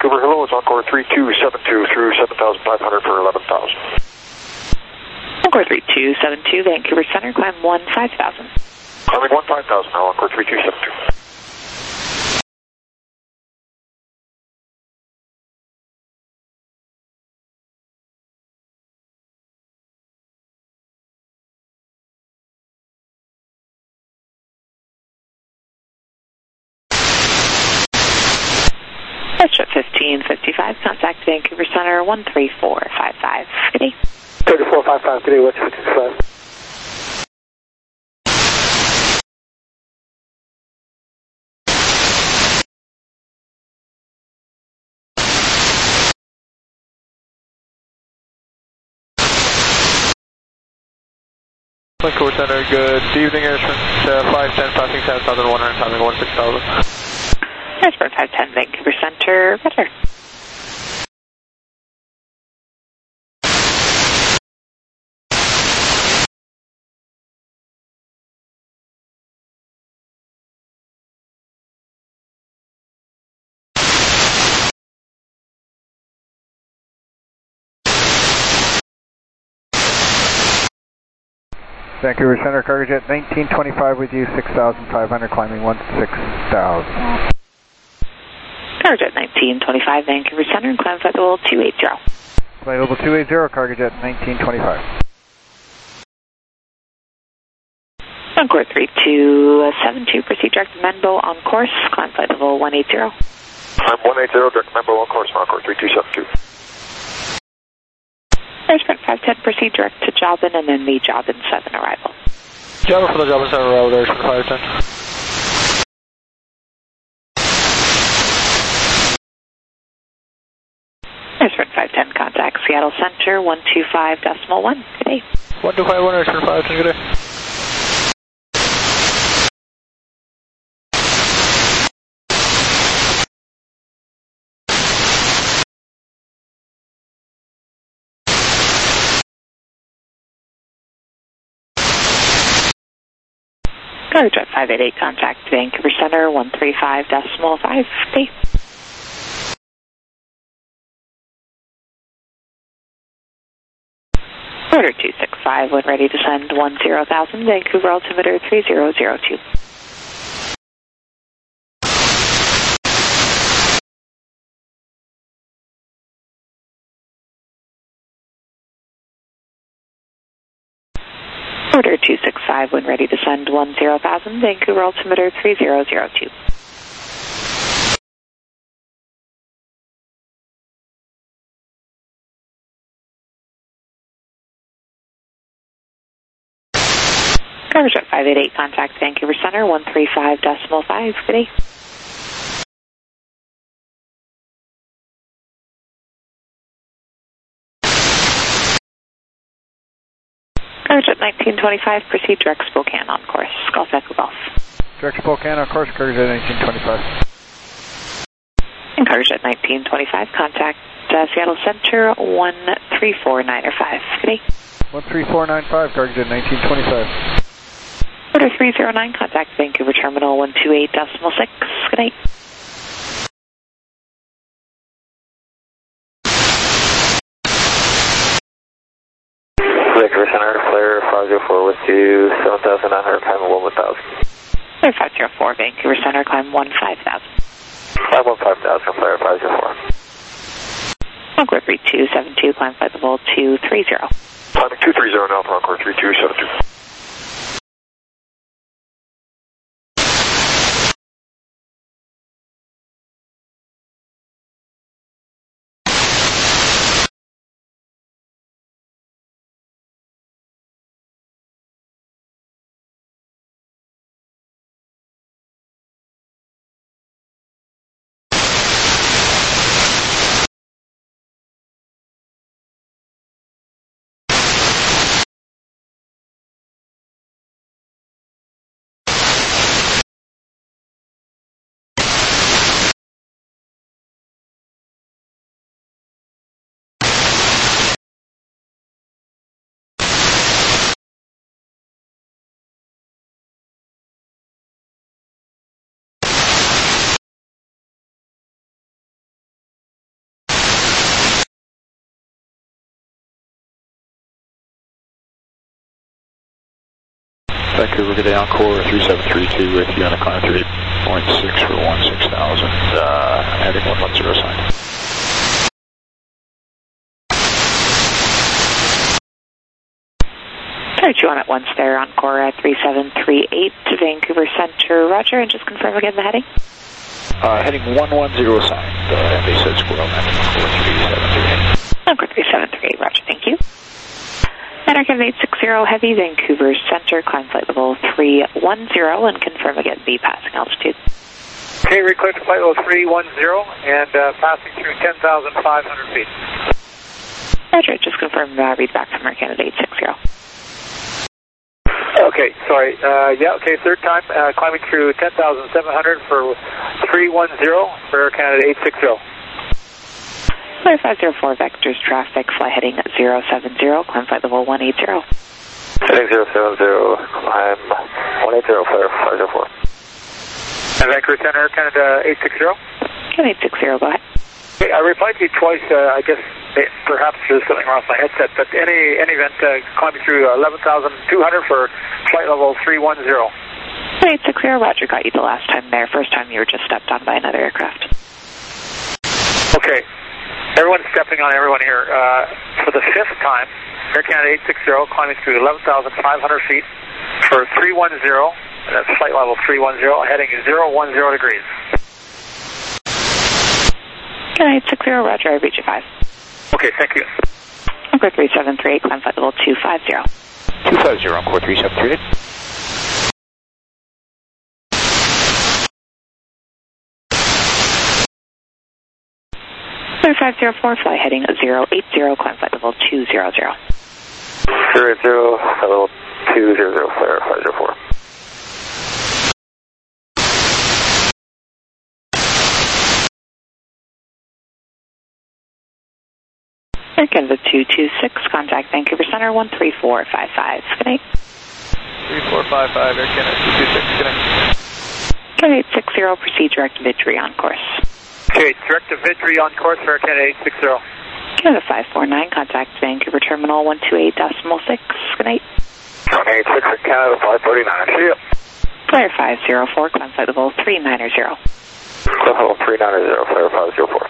Vancouver, hello, it's Encore 3272 through 7,500 for 11,000. Encore 3272, Vancouver Center, climb 15,000. Climbing 15,000 now, Encore 3272. Airstrip 1555, contact Vancouver Center 13455. Good day. 3455, good day, what's 1555? Vancouver Center, good evening, Airstrip 510, passing 10,100, timing 16,000. Airstrip 510, Vancouver Center, better. Vancouver Center, Cargojet 1925 with you, 6,500, climbing 16,000. Cargojet 1925, Vancouver Center, and climb flight level 280. Flight level 280, Cargojet 1925. Encore 3272, proceed direct to Menbo on course, climb flight level 180. Climb 180, direct Menbo on course, Encore 3272. Airstrip 510, proceed direct to Jobin and then the Jobin 7 arrival. Jobin for the Jobin 7 arrival, Airstrip 510. Airstrip 510, contact Seattle Center 125.1. Good day. 1251, Airstrip 510, good day. Cargojet 588, contact Vancouver Center 135.5. Day. Order 265, when ready to send 10,000, Vancouver altimeter 3002. Order 265, when ready to send 10,000, Vancouver altimeter 3002. Cargojet 588, contact Vancouver Center 135.5. Good day. Cargojet 1925, proceed direct Spokane on course, Golf Echo Golf. Direct Spokane on course, Cargojet 1925. And Cargojet 1925, contact Seattle Center 13495. Good day. 13495, Cargojet 1925. Order 309, contact Vancouver Terminal 128.6. Good night. Vancouver Center, Flare 504 with you, 7,900, climb 11,000. Flare 504, Vancouver Center, climb 15,000. Climb 15,000, Flare 504. Encore 3272, climb flight level 230. Climbing 230 now for Encore 3272. Vancouver, good day, Encore 3732 with you on a climb 3.6 for 16,000, heading 110 sign. Sorry, you on at once there, Encore 3738 to Vancouver Center, roger, and just confirm again the heading. Heading 110 sign, they said squirrel, Encore 3738. Encore 3738, roger, thank you. American 860 Heavy, Vancouver Center, climb flight level 310, and confirm again the passing altitude. Okay, recleared to flight level 310, and passing through 10,500 feet. Roger, just confirm read back from American 860. Okay, sorry. Okay, third time, climbing through 10,700 for 310 for Air Canada 860. Clear 504 vectors traffic, fly heading 070, climb flight level 180. Heading 070, climb 180, clear 504. And Vancouver Center, Air Canada 860? Canada 860, go ahead. Okay, I replied to you twice, I guess perhaps there's something wrong with my headset, but any event climbing through 11,200 for flight level 310. 860, roger, got you the last time there. First time you were just stepped on by another aircraft. Okay. Everyone's stepping on everyone here. For the fifth time, Air Canada 860 climbing through 11,500 feet for 310, and that's flight level 310, heading 010 degrees. Canada 860, roger, I reach you 5. Okay, thank you. Encore 3738, climb flight level 250. 250, Encore 3738. Clear 504, fly heading 080, climb flight level 200. 080, level 200, clear 504. Air Canada 226, contact Vancouver Center 13455. Good night. 3455, Air Canada 226, good night. Canada 860, proceed direct Vidri on course. Okay, direct to Vidri on course for Air Canada 860. Canada 549, contact Vancouver Terminal 128.6. Good night. 186 Canada 549, see ya. Clear 504, climb flight level 390. Climb level 390, clear 504.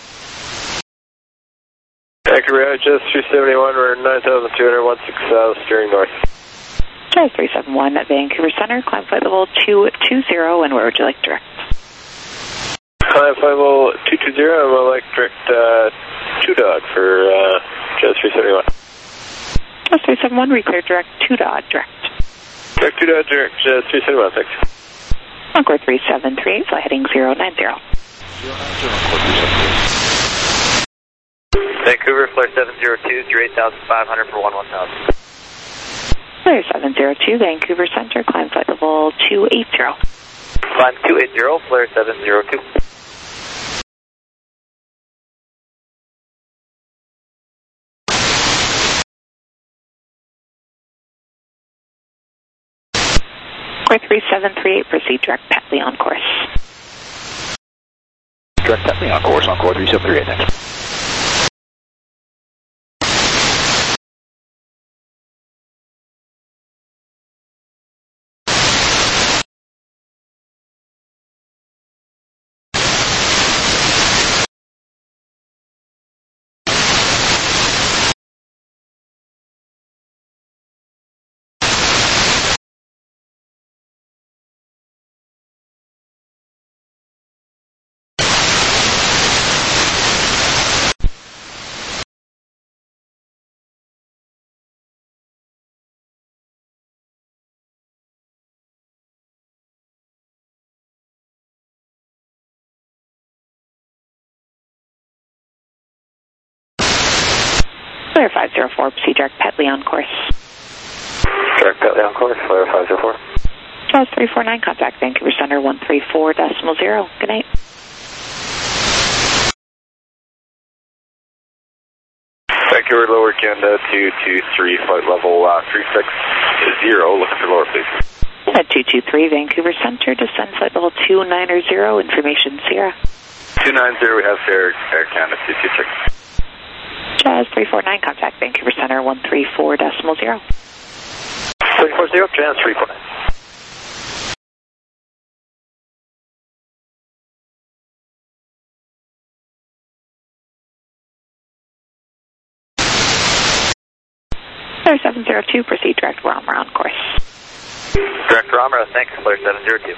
Vancouver IHS 371, we're 9,200, 16,000, steering north. Jazz 371 at Vancouver Center, climb flight level 220, and where would you like direct? Climb flight level 220, and we'll like direct 2-dog for Jazz 371. Jazz 371, reclear direct 2-dog direct. Direct 2-dog direct, Jazz 371, thanks. Encore 3738, fly heading 090. 090, Encore 338. Vancouver, flare 702 through 8,500 for 11,000. Flare 702, Vancouver Center, climb flight level 280. Climb 280, flare 702. Encore 3738, proceed direct Petley on course. Direct Petley on course, Encore 3738, thanks. Flare 504, proceed direct Petley on course. Direct Petley on course, flare 504. Jazz 349, contact Vancouver Center 134.0. Good night. Vancouver, lower Canada 223, flight level 360, looking for lower, please. At 223, Vancouver Center, descend flight level 290, information Sierra. 290, we have Air Canada 226. Jazz 349, contact Vancouver Center 134.0. 340, Jazz 349. Clear 702, proceed direct Rommer on course. Direct Rommer, thanks, Clear 702.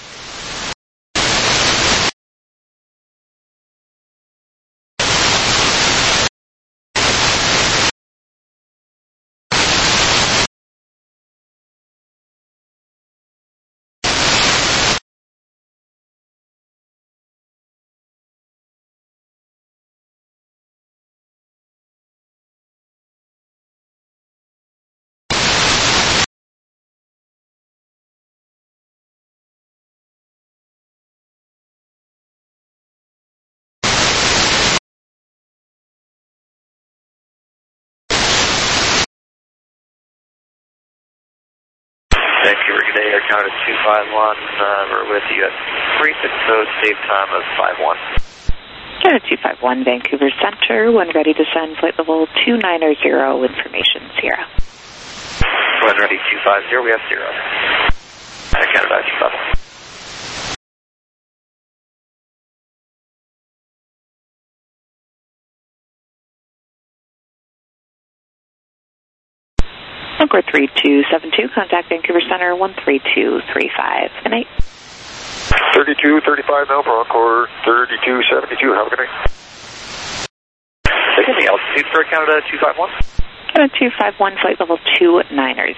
Vancouver, good day, Air Canada 251, we're with you at 360, save time of 51. Canada 251, Vancouver Center, when ready to send flight level 290, information Sierra. When ready 250, we have 0. Air Canada 251. Anchor 3272, contact Vancouver Center 13235. Good night. 3235 now for Encore 3272. Have a good night. Taking the altitude for Canada 251. Canada 251, flight level 290.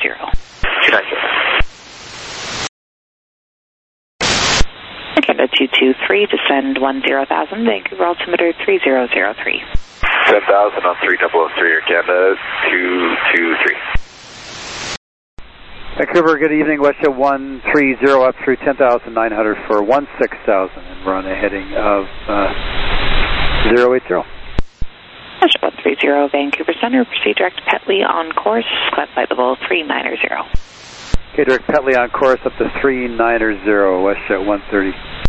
290. Canada 223, descend 10,000, Vancouver altimeter 3003. 10,000 on 3003, Air Canada 223. Vancouver, good evening. WestJet 130 up through 10,900 for 16,000, and we're on a heading of 080. WestJet 130, Vancouver Center, proceed direct Petley on course, climb flight level 390. Okay, direct Petley on course up to 390, WestJet 130.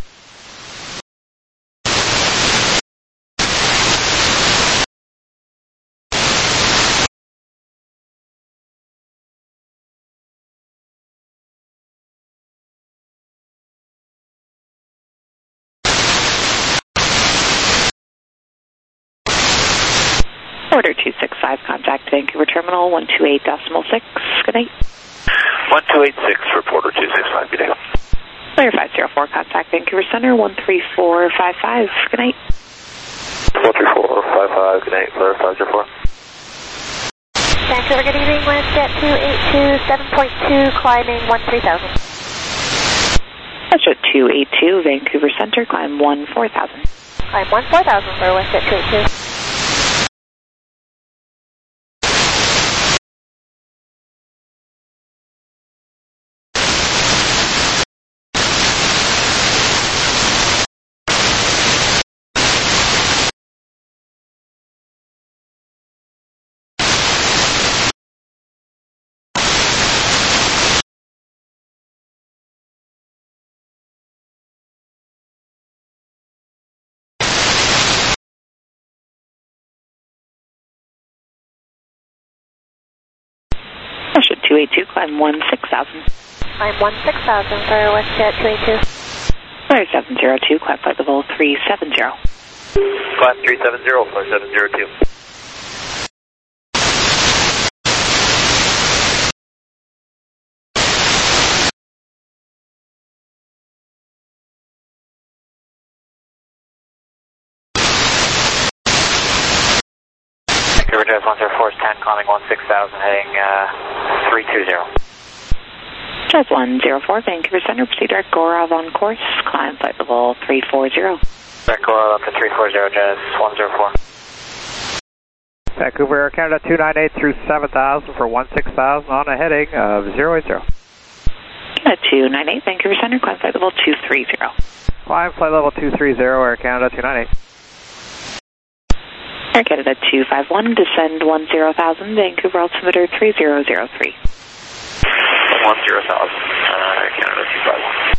Order 265, contact Vancouver Terminal 128.6. Good night. 1286 for Porter 265. Good day. Clear 504, contact Vancouver Center 13455. Good night. 13455. Good night. Clear 504. Vancouver, good evening. WestJet 282, 7.2, climbing 13,000. WestJet 282, Vancouver Center, climb 14,000. Climb 14,000 for WestJet 282. WestJet 282, climb 16,000. Climb 16,000 for WestJet 282. Clear 702, climb flight level 370. Climb 370, Clear 702. Vancouver Jazz 104 is 10, climbing 16,000, heading 320. Jazz 104, Vancouver Center, proceed direct Gorov on course, climb flight level 340. Direct Gorov up to 340, Jazz 104. Vancouver, Air Canada 298 through 7,000 for 16,000 on a heading of 080. Canada 298, Vancouver Center, climb flight level 230. Climb flight level 230, Air Canada 298. Air Canada 251, descend 10,000, Vancouver altimeter 3003. 10,000, Air Canada 251.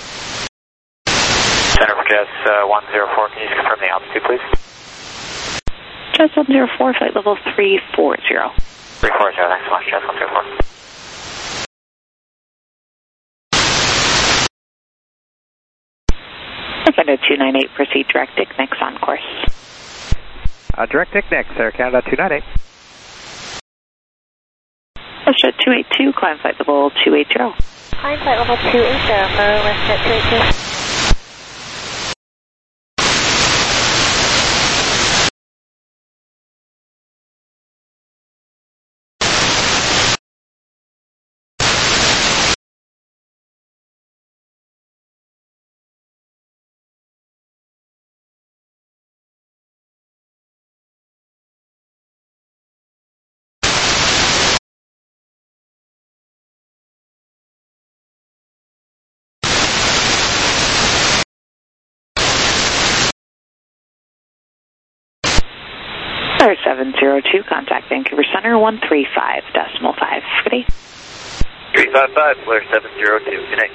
Center for Jazz 104, can you confirm the altitude, please? Jazz 104, flight level 340. 340, thanks so much, Jazz 104. Canada 298, proceed direct ICNIX on course. Direct ICNIX, Air Canada 298. WestJet 282, climb flight level 280. Climb flight level 280 for WestJet 282. Air 702, contact Vancouver Center 135.5. Good day. 355, Blair 702, good day.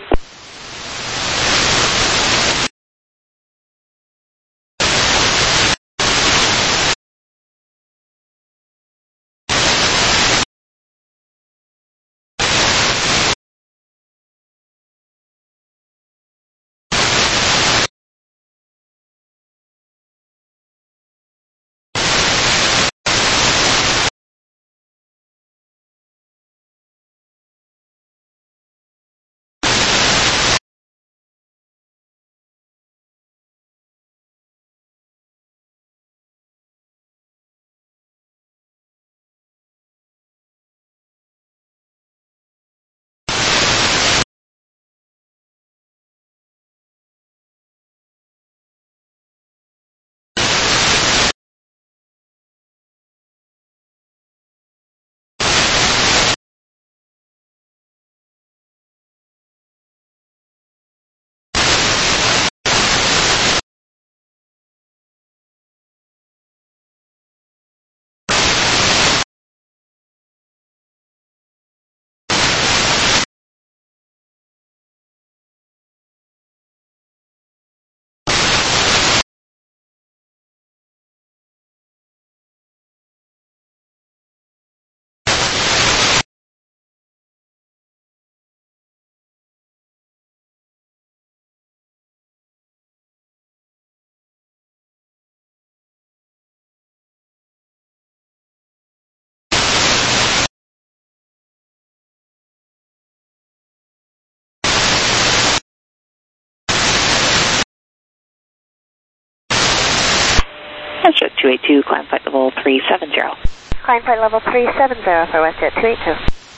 WestJet 282, climb flight level 370. Climb flight level 370 for WestJet 282.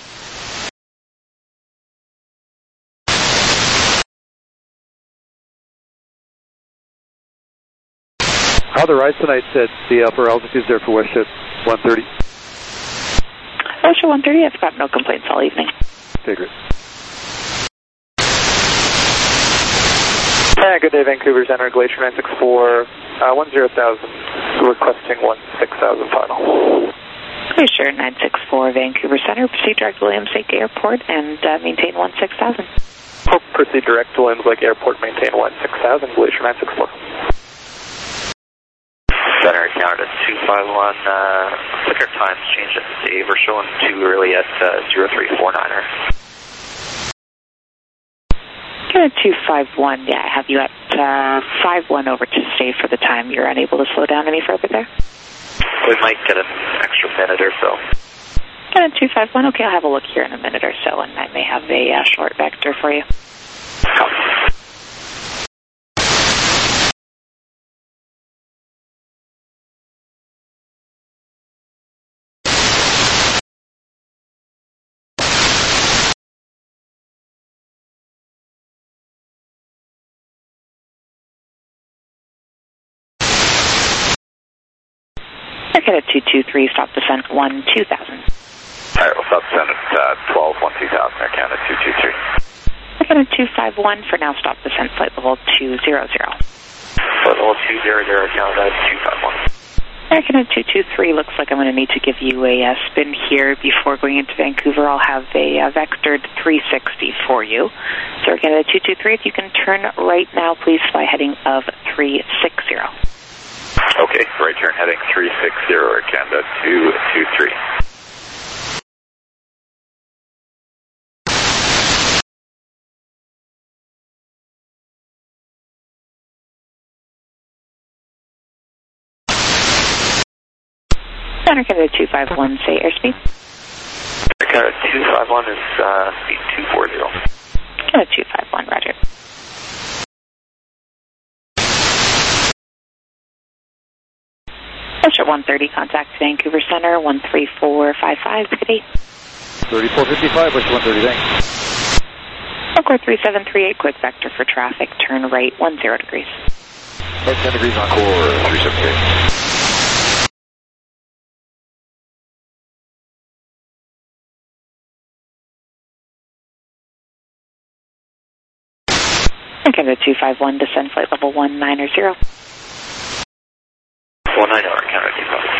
How are the rides tonight at the upper altitudes there for WestJet 130? WestJet 130, I've got no complaints all evening. Okay, great. Good day, Vancouver Center, Glacier 964, 10,000, requesting 16,000 final. Glacier 964, Vancouver Center, proceed direct Williams Lake Airport and maintain 16,000. Proceed direct to Williams Lake Airport, maintain 16,000, Glacier 964. Center Canada 251, looks like our time's changed at Dave. We're showing too early at 0349er. Canada 251, yeah, I have you at 51 over to stay for the time. You're unable to slow down any further there? We might get an extra minute or so. Canada 251, okay, I'll have a look here in a minute or so, and I may have a short vector for you. Canada 223, stop descent 2000. Alright, we'll stop descent at 12, 2000, Air Canada 223. Canada 251, for now stop descent flight level 200. Flight level 200, Canada 251. Air Canada 223, looks like I'm going to need to give you a spin here before going into Vancouver. I'll have a vectored 360 for you. So Air Canada 223, if you can turn right now, please fly heading of 360. Okay, right turn heading 360, Air Canada 223. Center Canada 251, say airspeed. Canada 251 is speed 240. Canada 251, roger. Pressure 130, contact Vancouver Center, 13455, good day. 3455, push 130, thanks. Encore 3738, quick vector for traffic, turn right 10 degrees. 10 degrees on core 378. Canada 251, descend flight level 190. 190, Canada 251.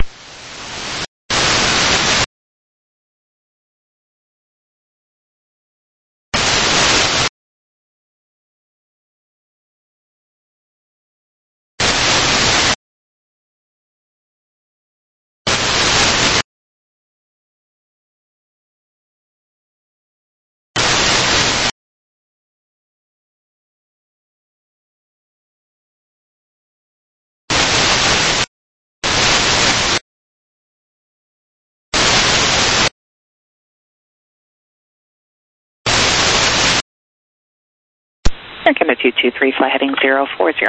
Canada 223, fly heading 040.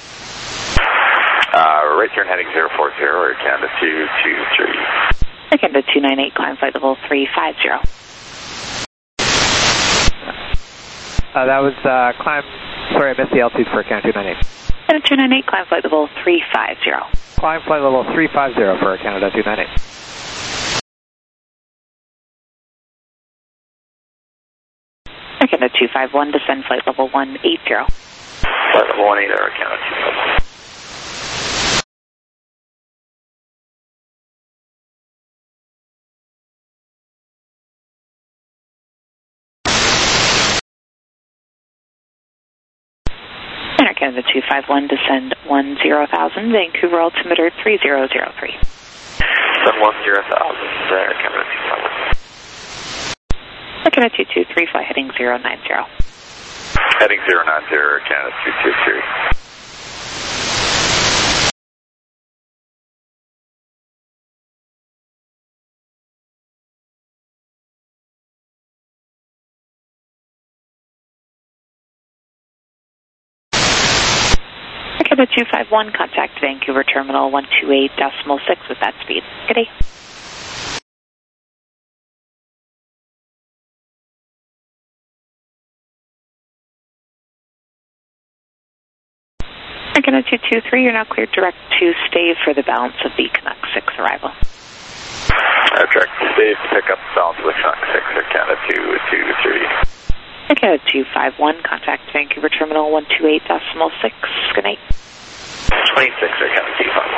Right turn heading 040, or Canada 223. Canada 298, climb flight level 350. That was climb, sorry, I missed the altitude for Canada 298. Canada 298, climb flight level 350. Climb flight level 350 for Canada 298. Canada 251, descend flight level 180. Flight level 180, Canada 251. Canada 251, descend 10,000, Vancouver altimeter 3003. Descend 10,000, Canada 251. Canada 223, fly heading 090. Heading 090, Canada 223. Canada 251, contact Vancouver Terminal 128.6 with that speed. Good day. Canada 223, you're now cleared direct to Stave for the balance of the Canuck 6 arrival. Direct to Stave to pick up balance of the Canuck 6 or Canada 223. Canada 251, contact Vancouver Terminal 128.6. Good night. 26 or Canada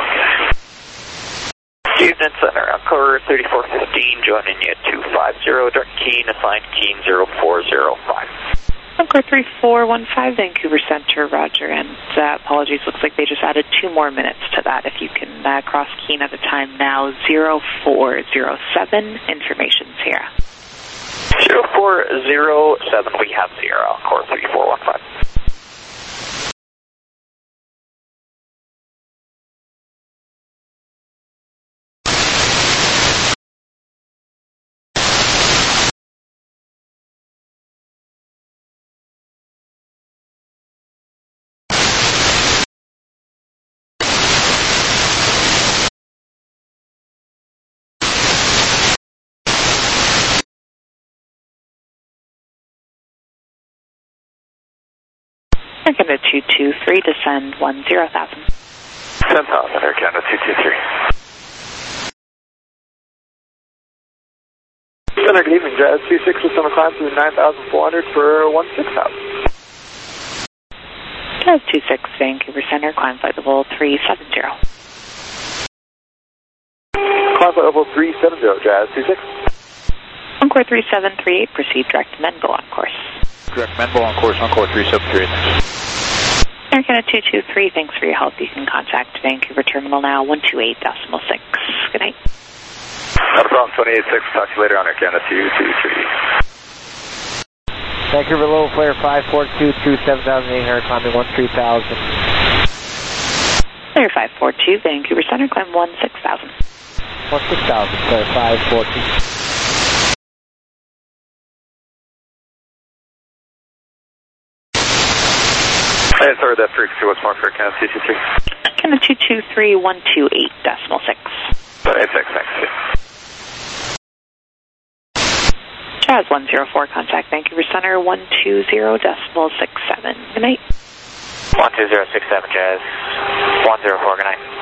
251. Evening Center, Encore 3415, joining you at 250, direct Keene, assigned Keene 0405. Encore 3415, Vancouver Center, roger, and apologies, looks like they just added 2 more minutes to that. If you can cross Keene at a time now, 0407, information's here. 0407, we have 0, Encore 3415. Canada 223, descend 10,000. 10,000, Air Canada 223. Center, good evening, Jazz 26 with summer climb through 9,400 for 16,000. Jazz 26, Vancouver Center, climb flight level 370. Climb flight level 370, Jazz 26. Encore 3738, proceed direct to Menbo on course. Direct Menbo on course, Encore 373. Air Canada 223, thanks for your help. You can contact Vancouver Terminal now, 128.6. Good night. Not a problem, 286. Talk to you later on Air Canada 223. Vancouver low flare 542 through 7,800, climbing 13,000. Clear 542, Vancouver Center, climb 16,000. 16,000, clear 542. Sorry, that frequency was marked for Canada 223. Canada 223,128.6. 86, thanks. Jazz 104, contact Vancouver Center 120.67. Good night. 12067, Jazz. 104, good night.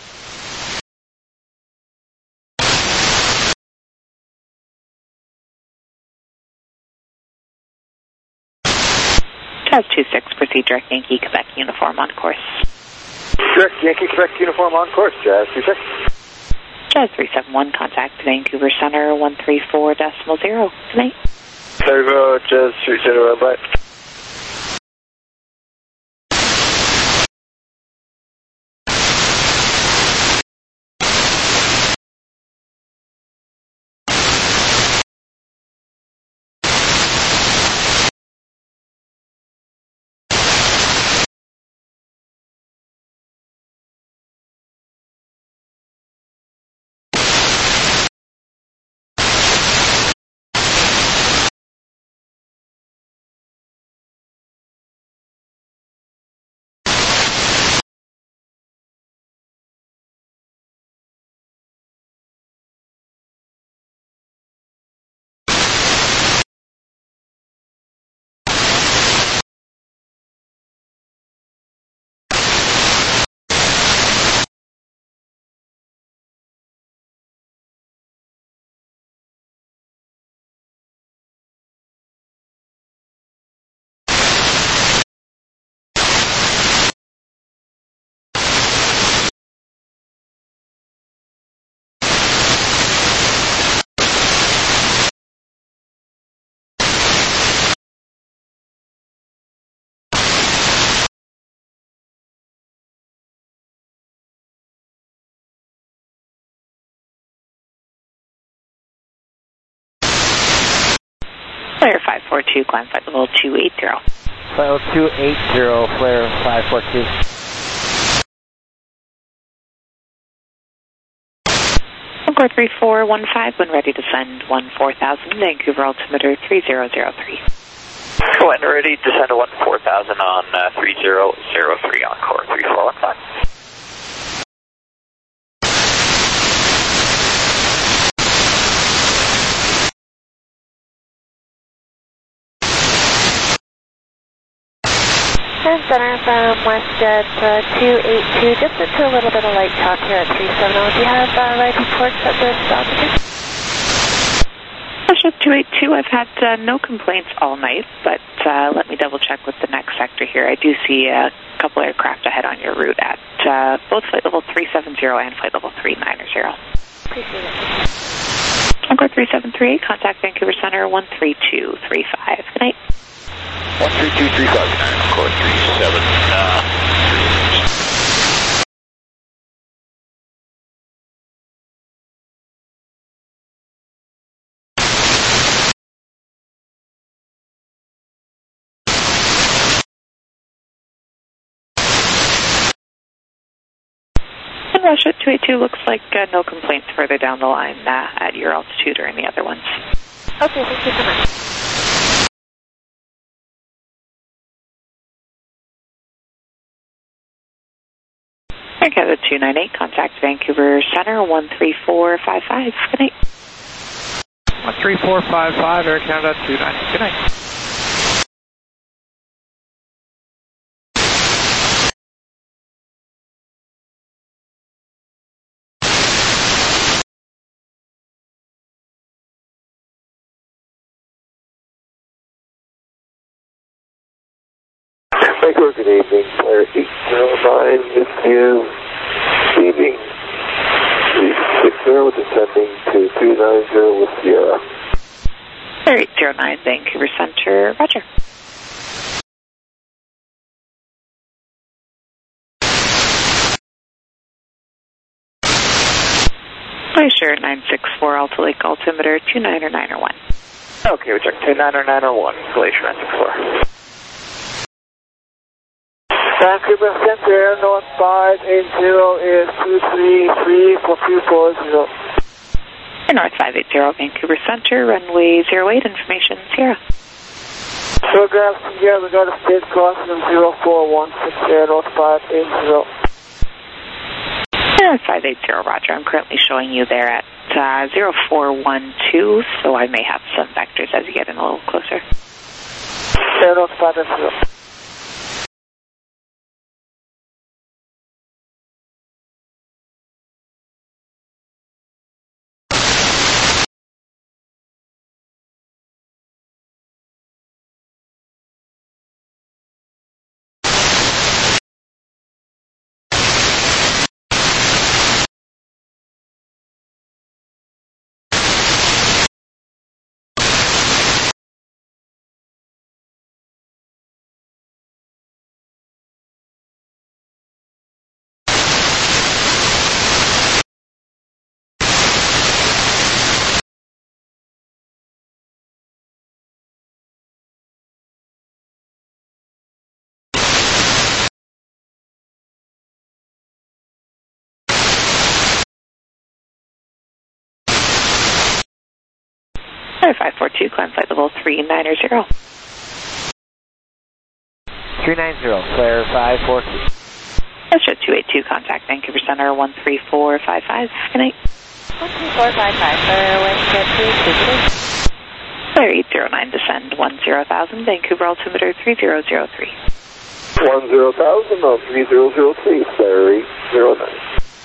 Jazz 26, proceed direct Yankee Quebec uniform on course. Direct Yankee Quebec uniform on course, Jazz 26. Jazz 371, contact Vancouver Center 134.0. Good night. There you go, Jazz 371, bye. Flare 542, climb flight level 280. Flight level 280, flare 542. Encore 3415, when ready to send 14,000, Vancouver altimeter 3003. When ready, descend to 14,000 on 3003 on core 3415. Center from WestJet 282, just into a little bit of light top here at 370. Do you have right reports at this altitude? WestJet 282, I've had no complaints all night, but let me double check with the next sector here. I do see a couple aircraft ahead on your route at both flight level 370 and flight level 390. Appreciate it. Encore 3738, contact Vancouver Center 13235. Good night. 13235, Encore 37. And Russia 282 looks like no complaints further down the line at your altitude or any other ones. Okay, thank you so much. Canada 298, contact Vancouver Center 13455. Good night. 13455, Air Canada 298. Good night. Vancouver, good evening. Flare 809 is you. Leaving 360, descending to 290 with Sierra. Flare 809, Vancouver Center, roger. Glacier 964, Alta Lake altimeter 29901. Okay, we check 29901, Glacier 964. Vancouver Center, North 580 is 233 for 240. North 580, Vancouver Center, runway 08, information Sierra. Telegraph Sierra, we got a state crossing of 0416 Air North 580. North 580, roger. I'm currently showing you there at 0412, so I may have some vectors as you get in a little closer. Air North 580. Air 542, climb flight level 390. 390, Claire 542. Astro 282, contact Vancouver Center 13455. Good night. 13455, Claire Westjet 322. Claire 809, descend 10,000, Vancouver altimeter 3003. 10,000 on 3003, Claire 809.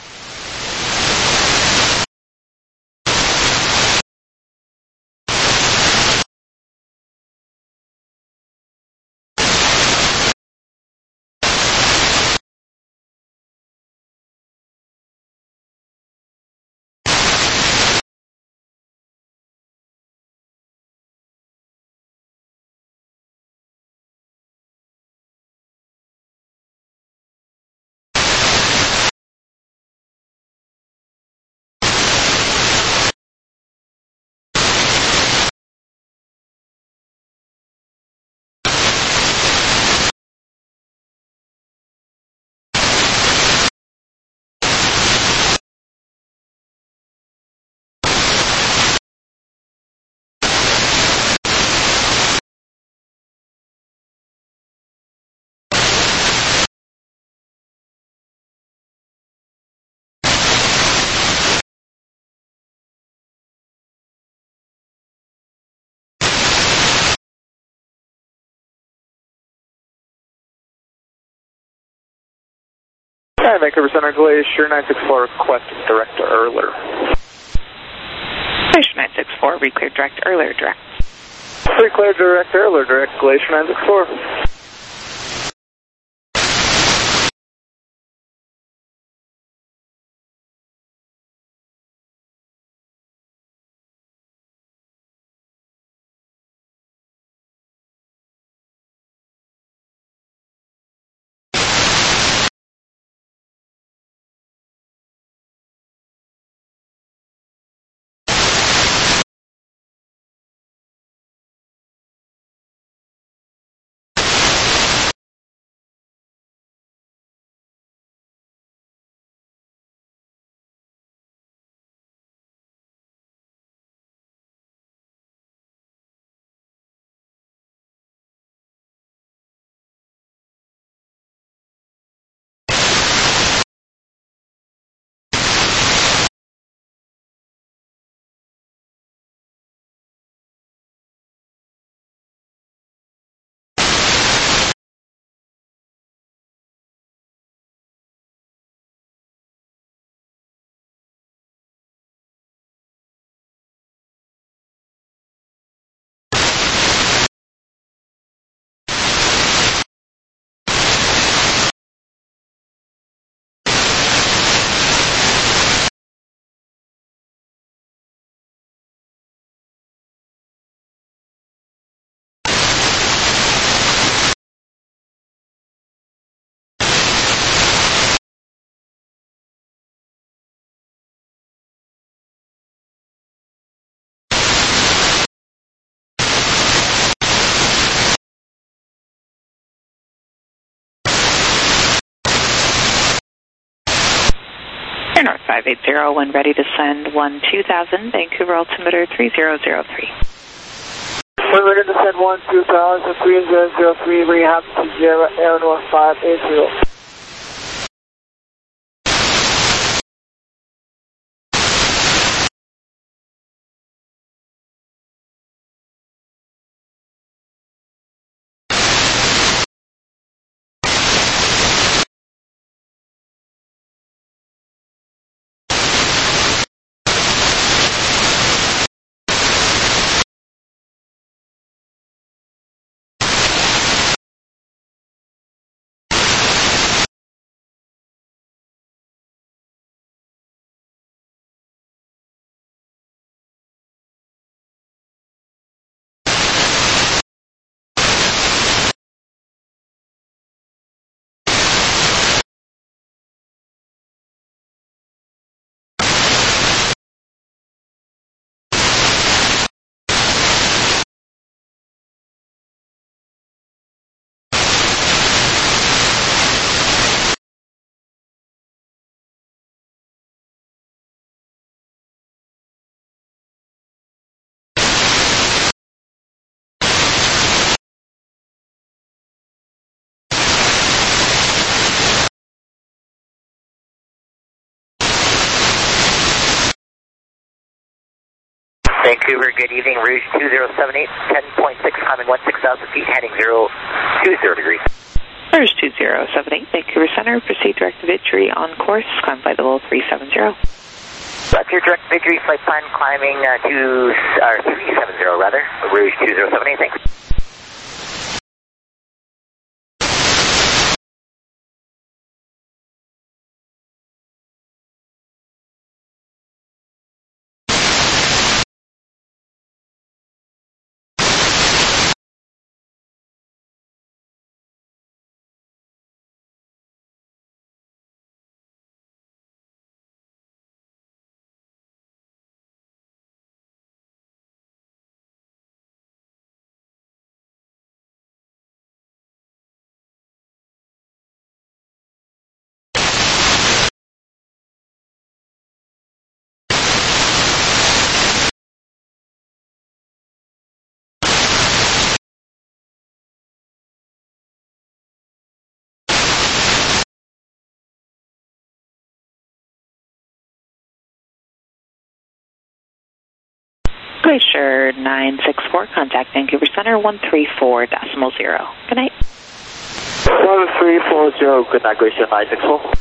Hi, Vancouver Center, Glacier 964, request direct to Erler. Glacier 964, reclear direct Erler, direct. Reclear direct Erler, direct Glacier 964. Air North 580, when ready to send 2000, Vancouver altimeter 3003. When ready to send 2000, 3003, rehab to Sierra, Air North 580. Vancouver, good evening. Rouge 2078, 10.6, climbing 16,000 feet, heading 020 degrees. Rouge 2078, Vancouver Center, proceed direct to Victory on course, climb flight level 370. Roger, direct Victory, flight plan climbing 370 rather, Rouge 2078, thanks. Glacier 964, contact Vancouver Center 134.0. Good night. 1340, good night, Glacier 964.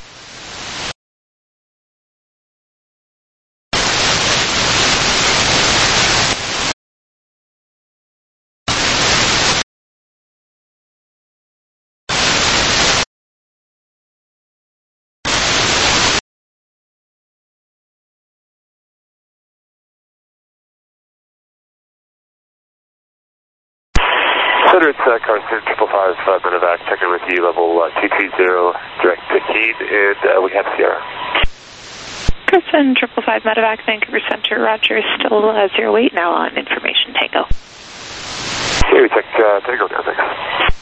Center, it's Carson 555 Medevac, checking with you, level 220, direct to Keene, and we have Sierra. Carson 555 Medevac, Vancouver Center, Roger, still 08 now on information Tango. Here, check Tango now, thanks.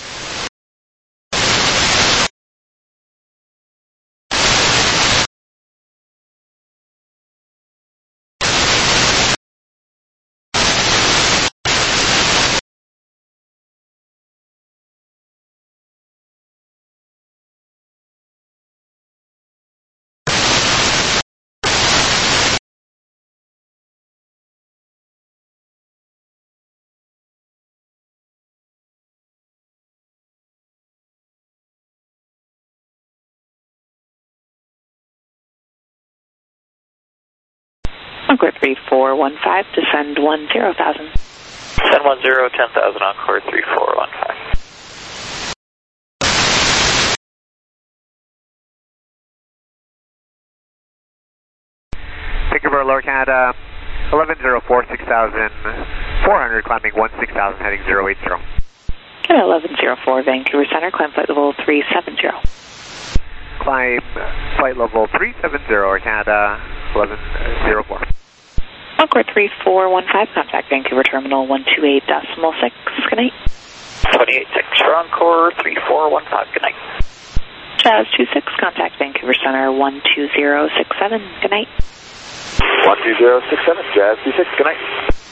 Encore 3415, descend 10,000. Send 10,000, Encore 3415. Vancouver, Lower Canada, 1104, 6,400, climbing 16,000, heading 080. Canada 1104, Vancouver Center, climb flight level 370. Climb flight level 370, Canada 1104. Encore 3415, contact Vancouver Terminal 128.6. Good night. 28.6 for Encore 3415, good night. Jazz 26, contact Vancouver Center 12067. Good night. 12067, Jazz 26, good night.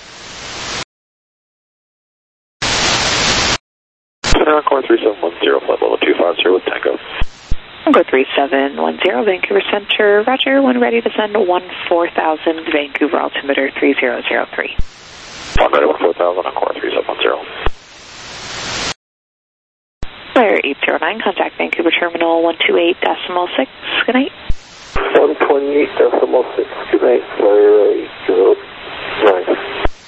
Center Encore 3710, flight level 250 with Tango. Tango 3710, Vancouver Center, roger, when ready to send 14000, Vancouver altimeter 3003. On ready 14000, Encore 3710. Flyer 809, contact Vancouver Terminal 128.6, good night. 128.6, good night, Flyer 809.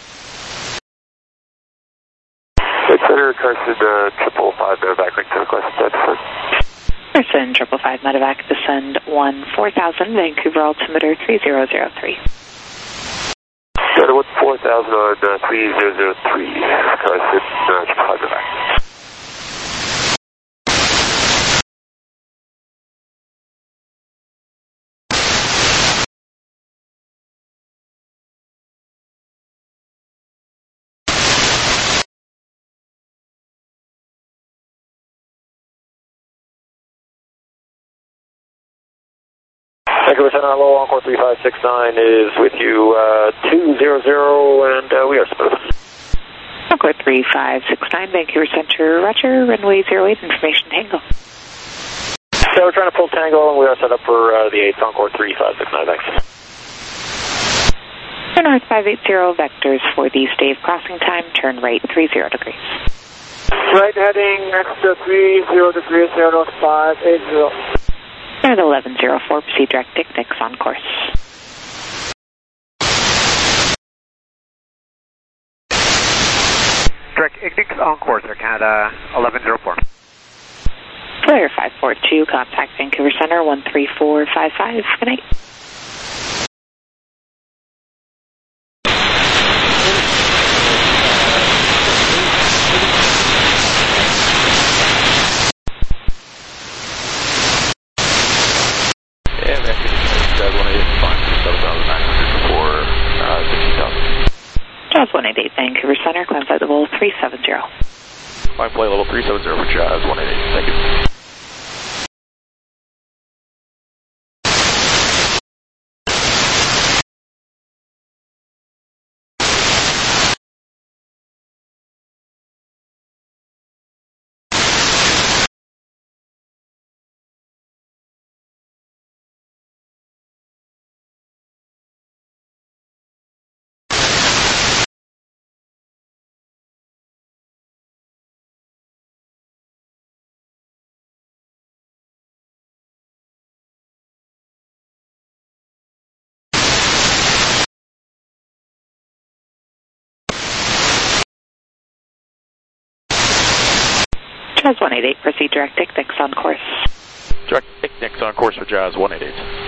Center, Carson 555, medevac link to request Bedford. Carson 555, medevac descend 14000, Vancouver altimeter 3003. Center 14000 on 3003, Carson 555, medevac. Vancouver Center, hello, Encore 3569 is with you, 200, and we are smooth. Encore 3569, Vancouver Center, roger, runway 08, information Tango. So we're trying to pull Tango, and we are set up for the 8th, Encore 3569, thanks. Turn north 580, vectors for the Stave crossing time, turn right 30 degrees. Right heading next to 30 degrees, 0580. At 1104, proceed direct Ignix on course. Direct Ignix on course, Air Canada 1104. Flyer 542, contact Vancouver Center 13455. Good night. Jazz 188, Vancouver Center, climb flight level 370. Climb flight level 370 for Jazz 188, thank you. Jazz 188, proceed direct Ignix on course. Direct Ignix on course for Jazz 188.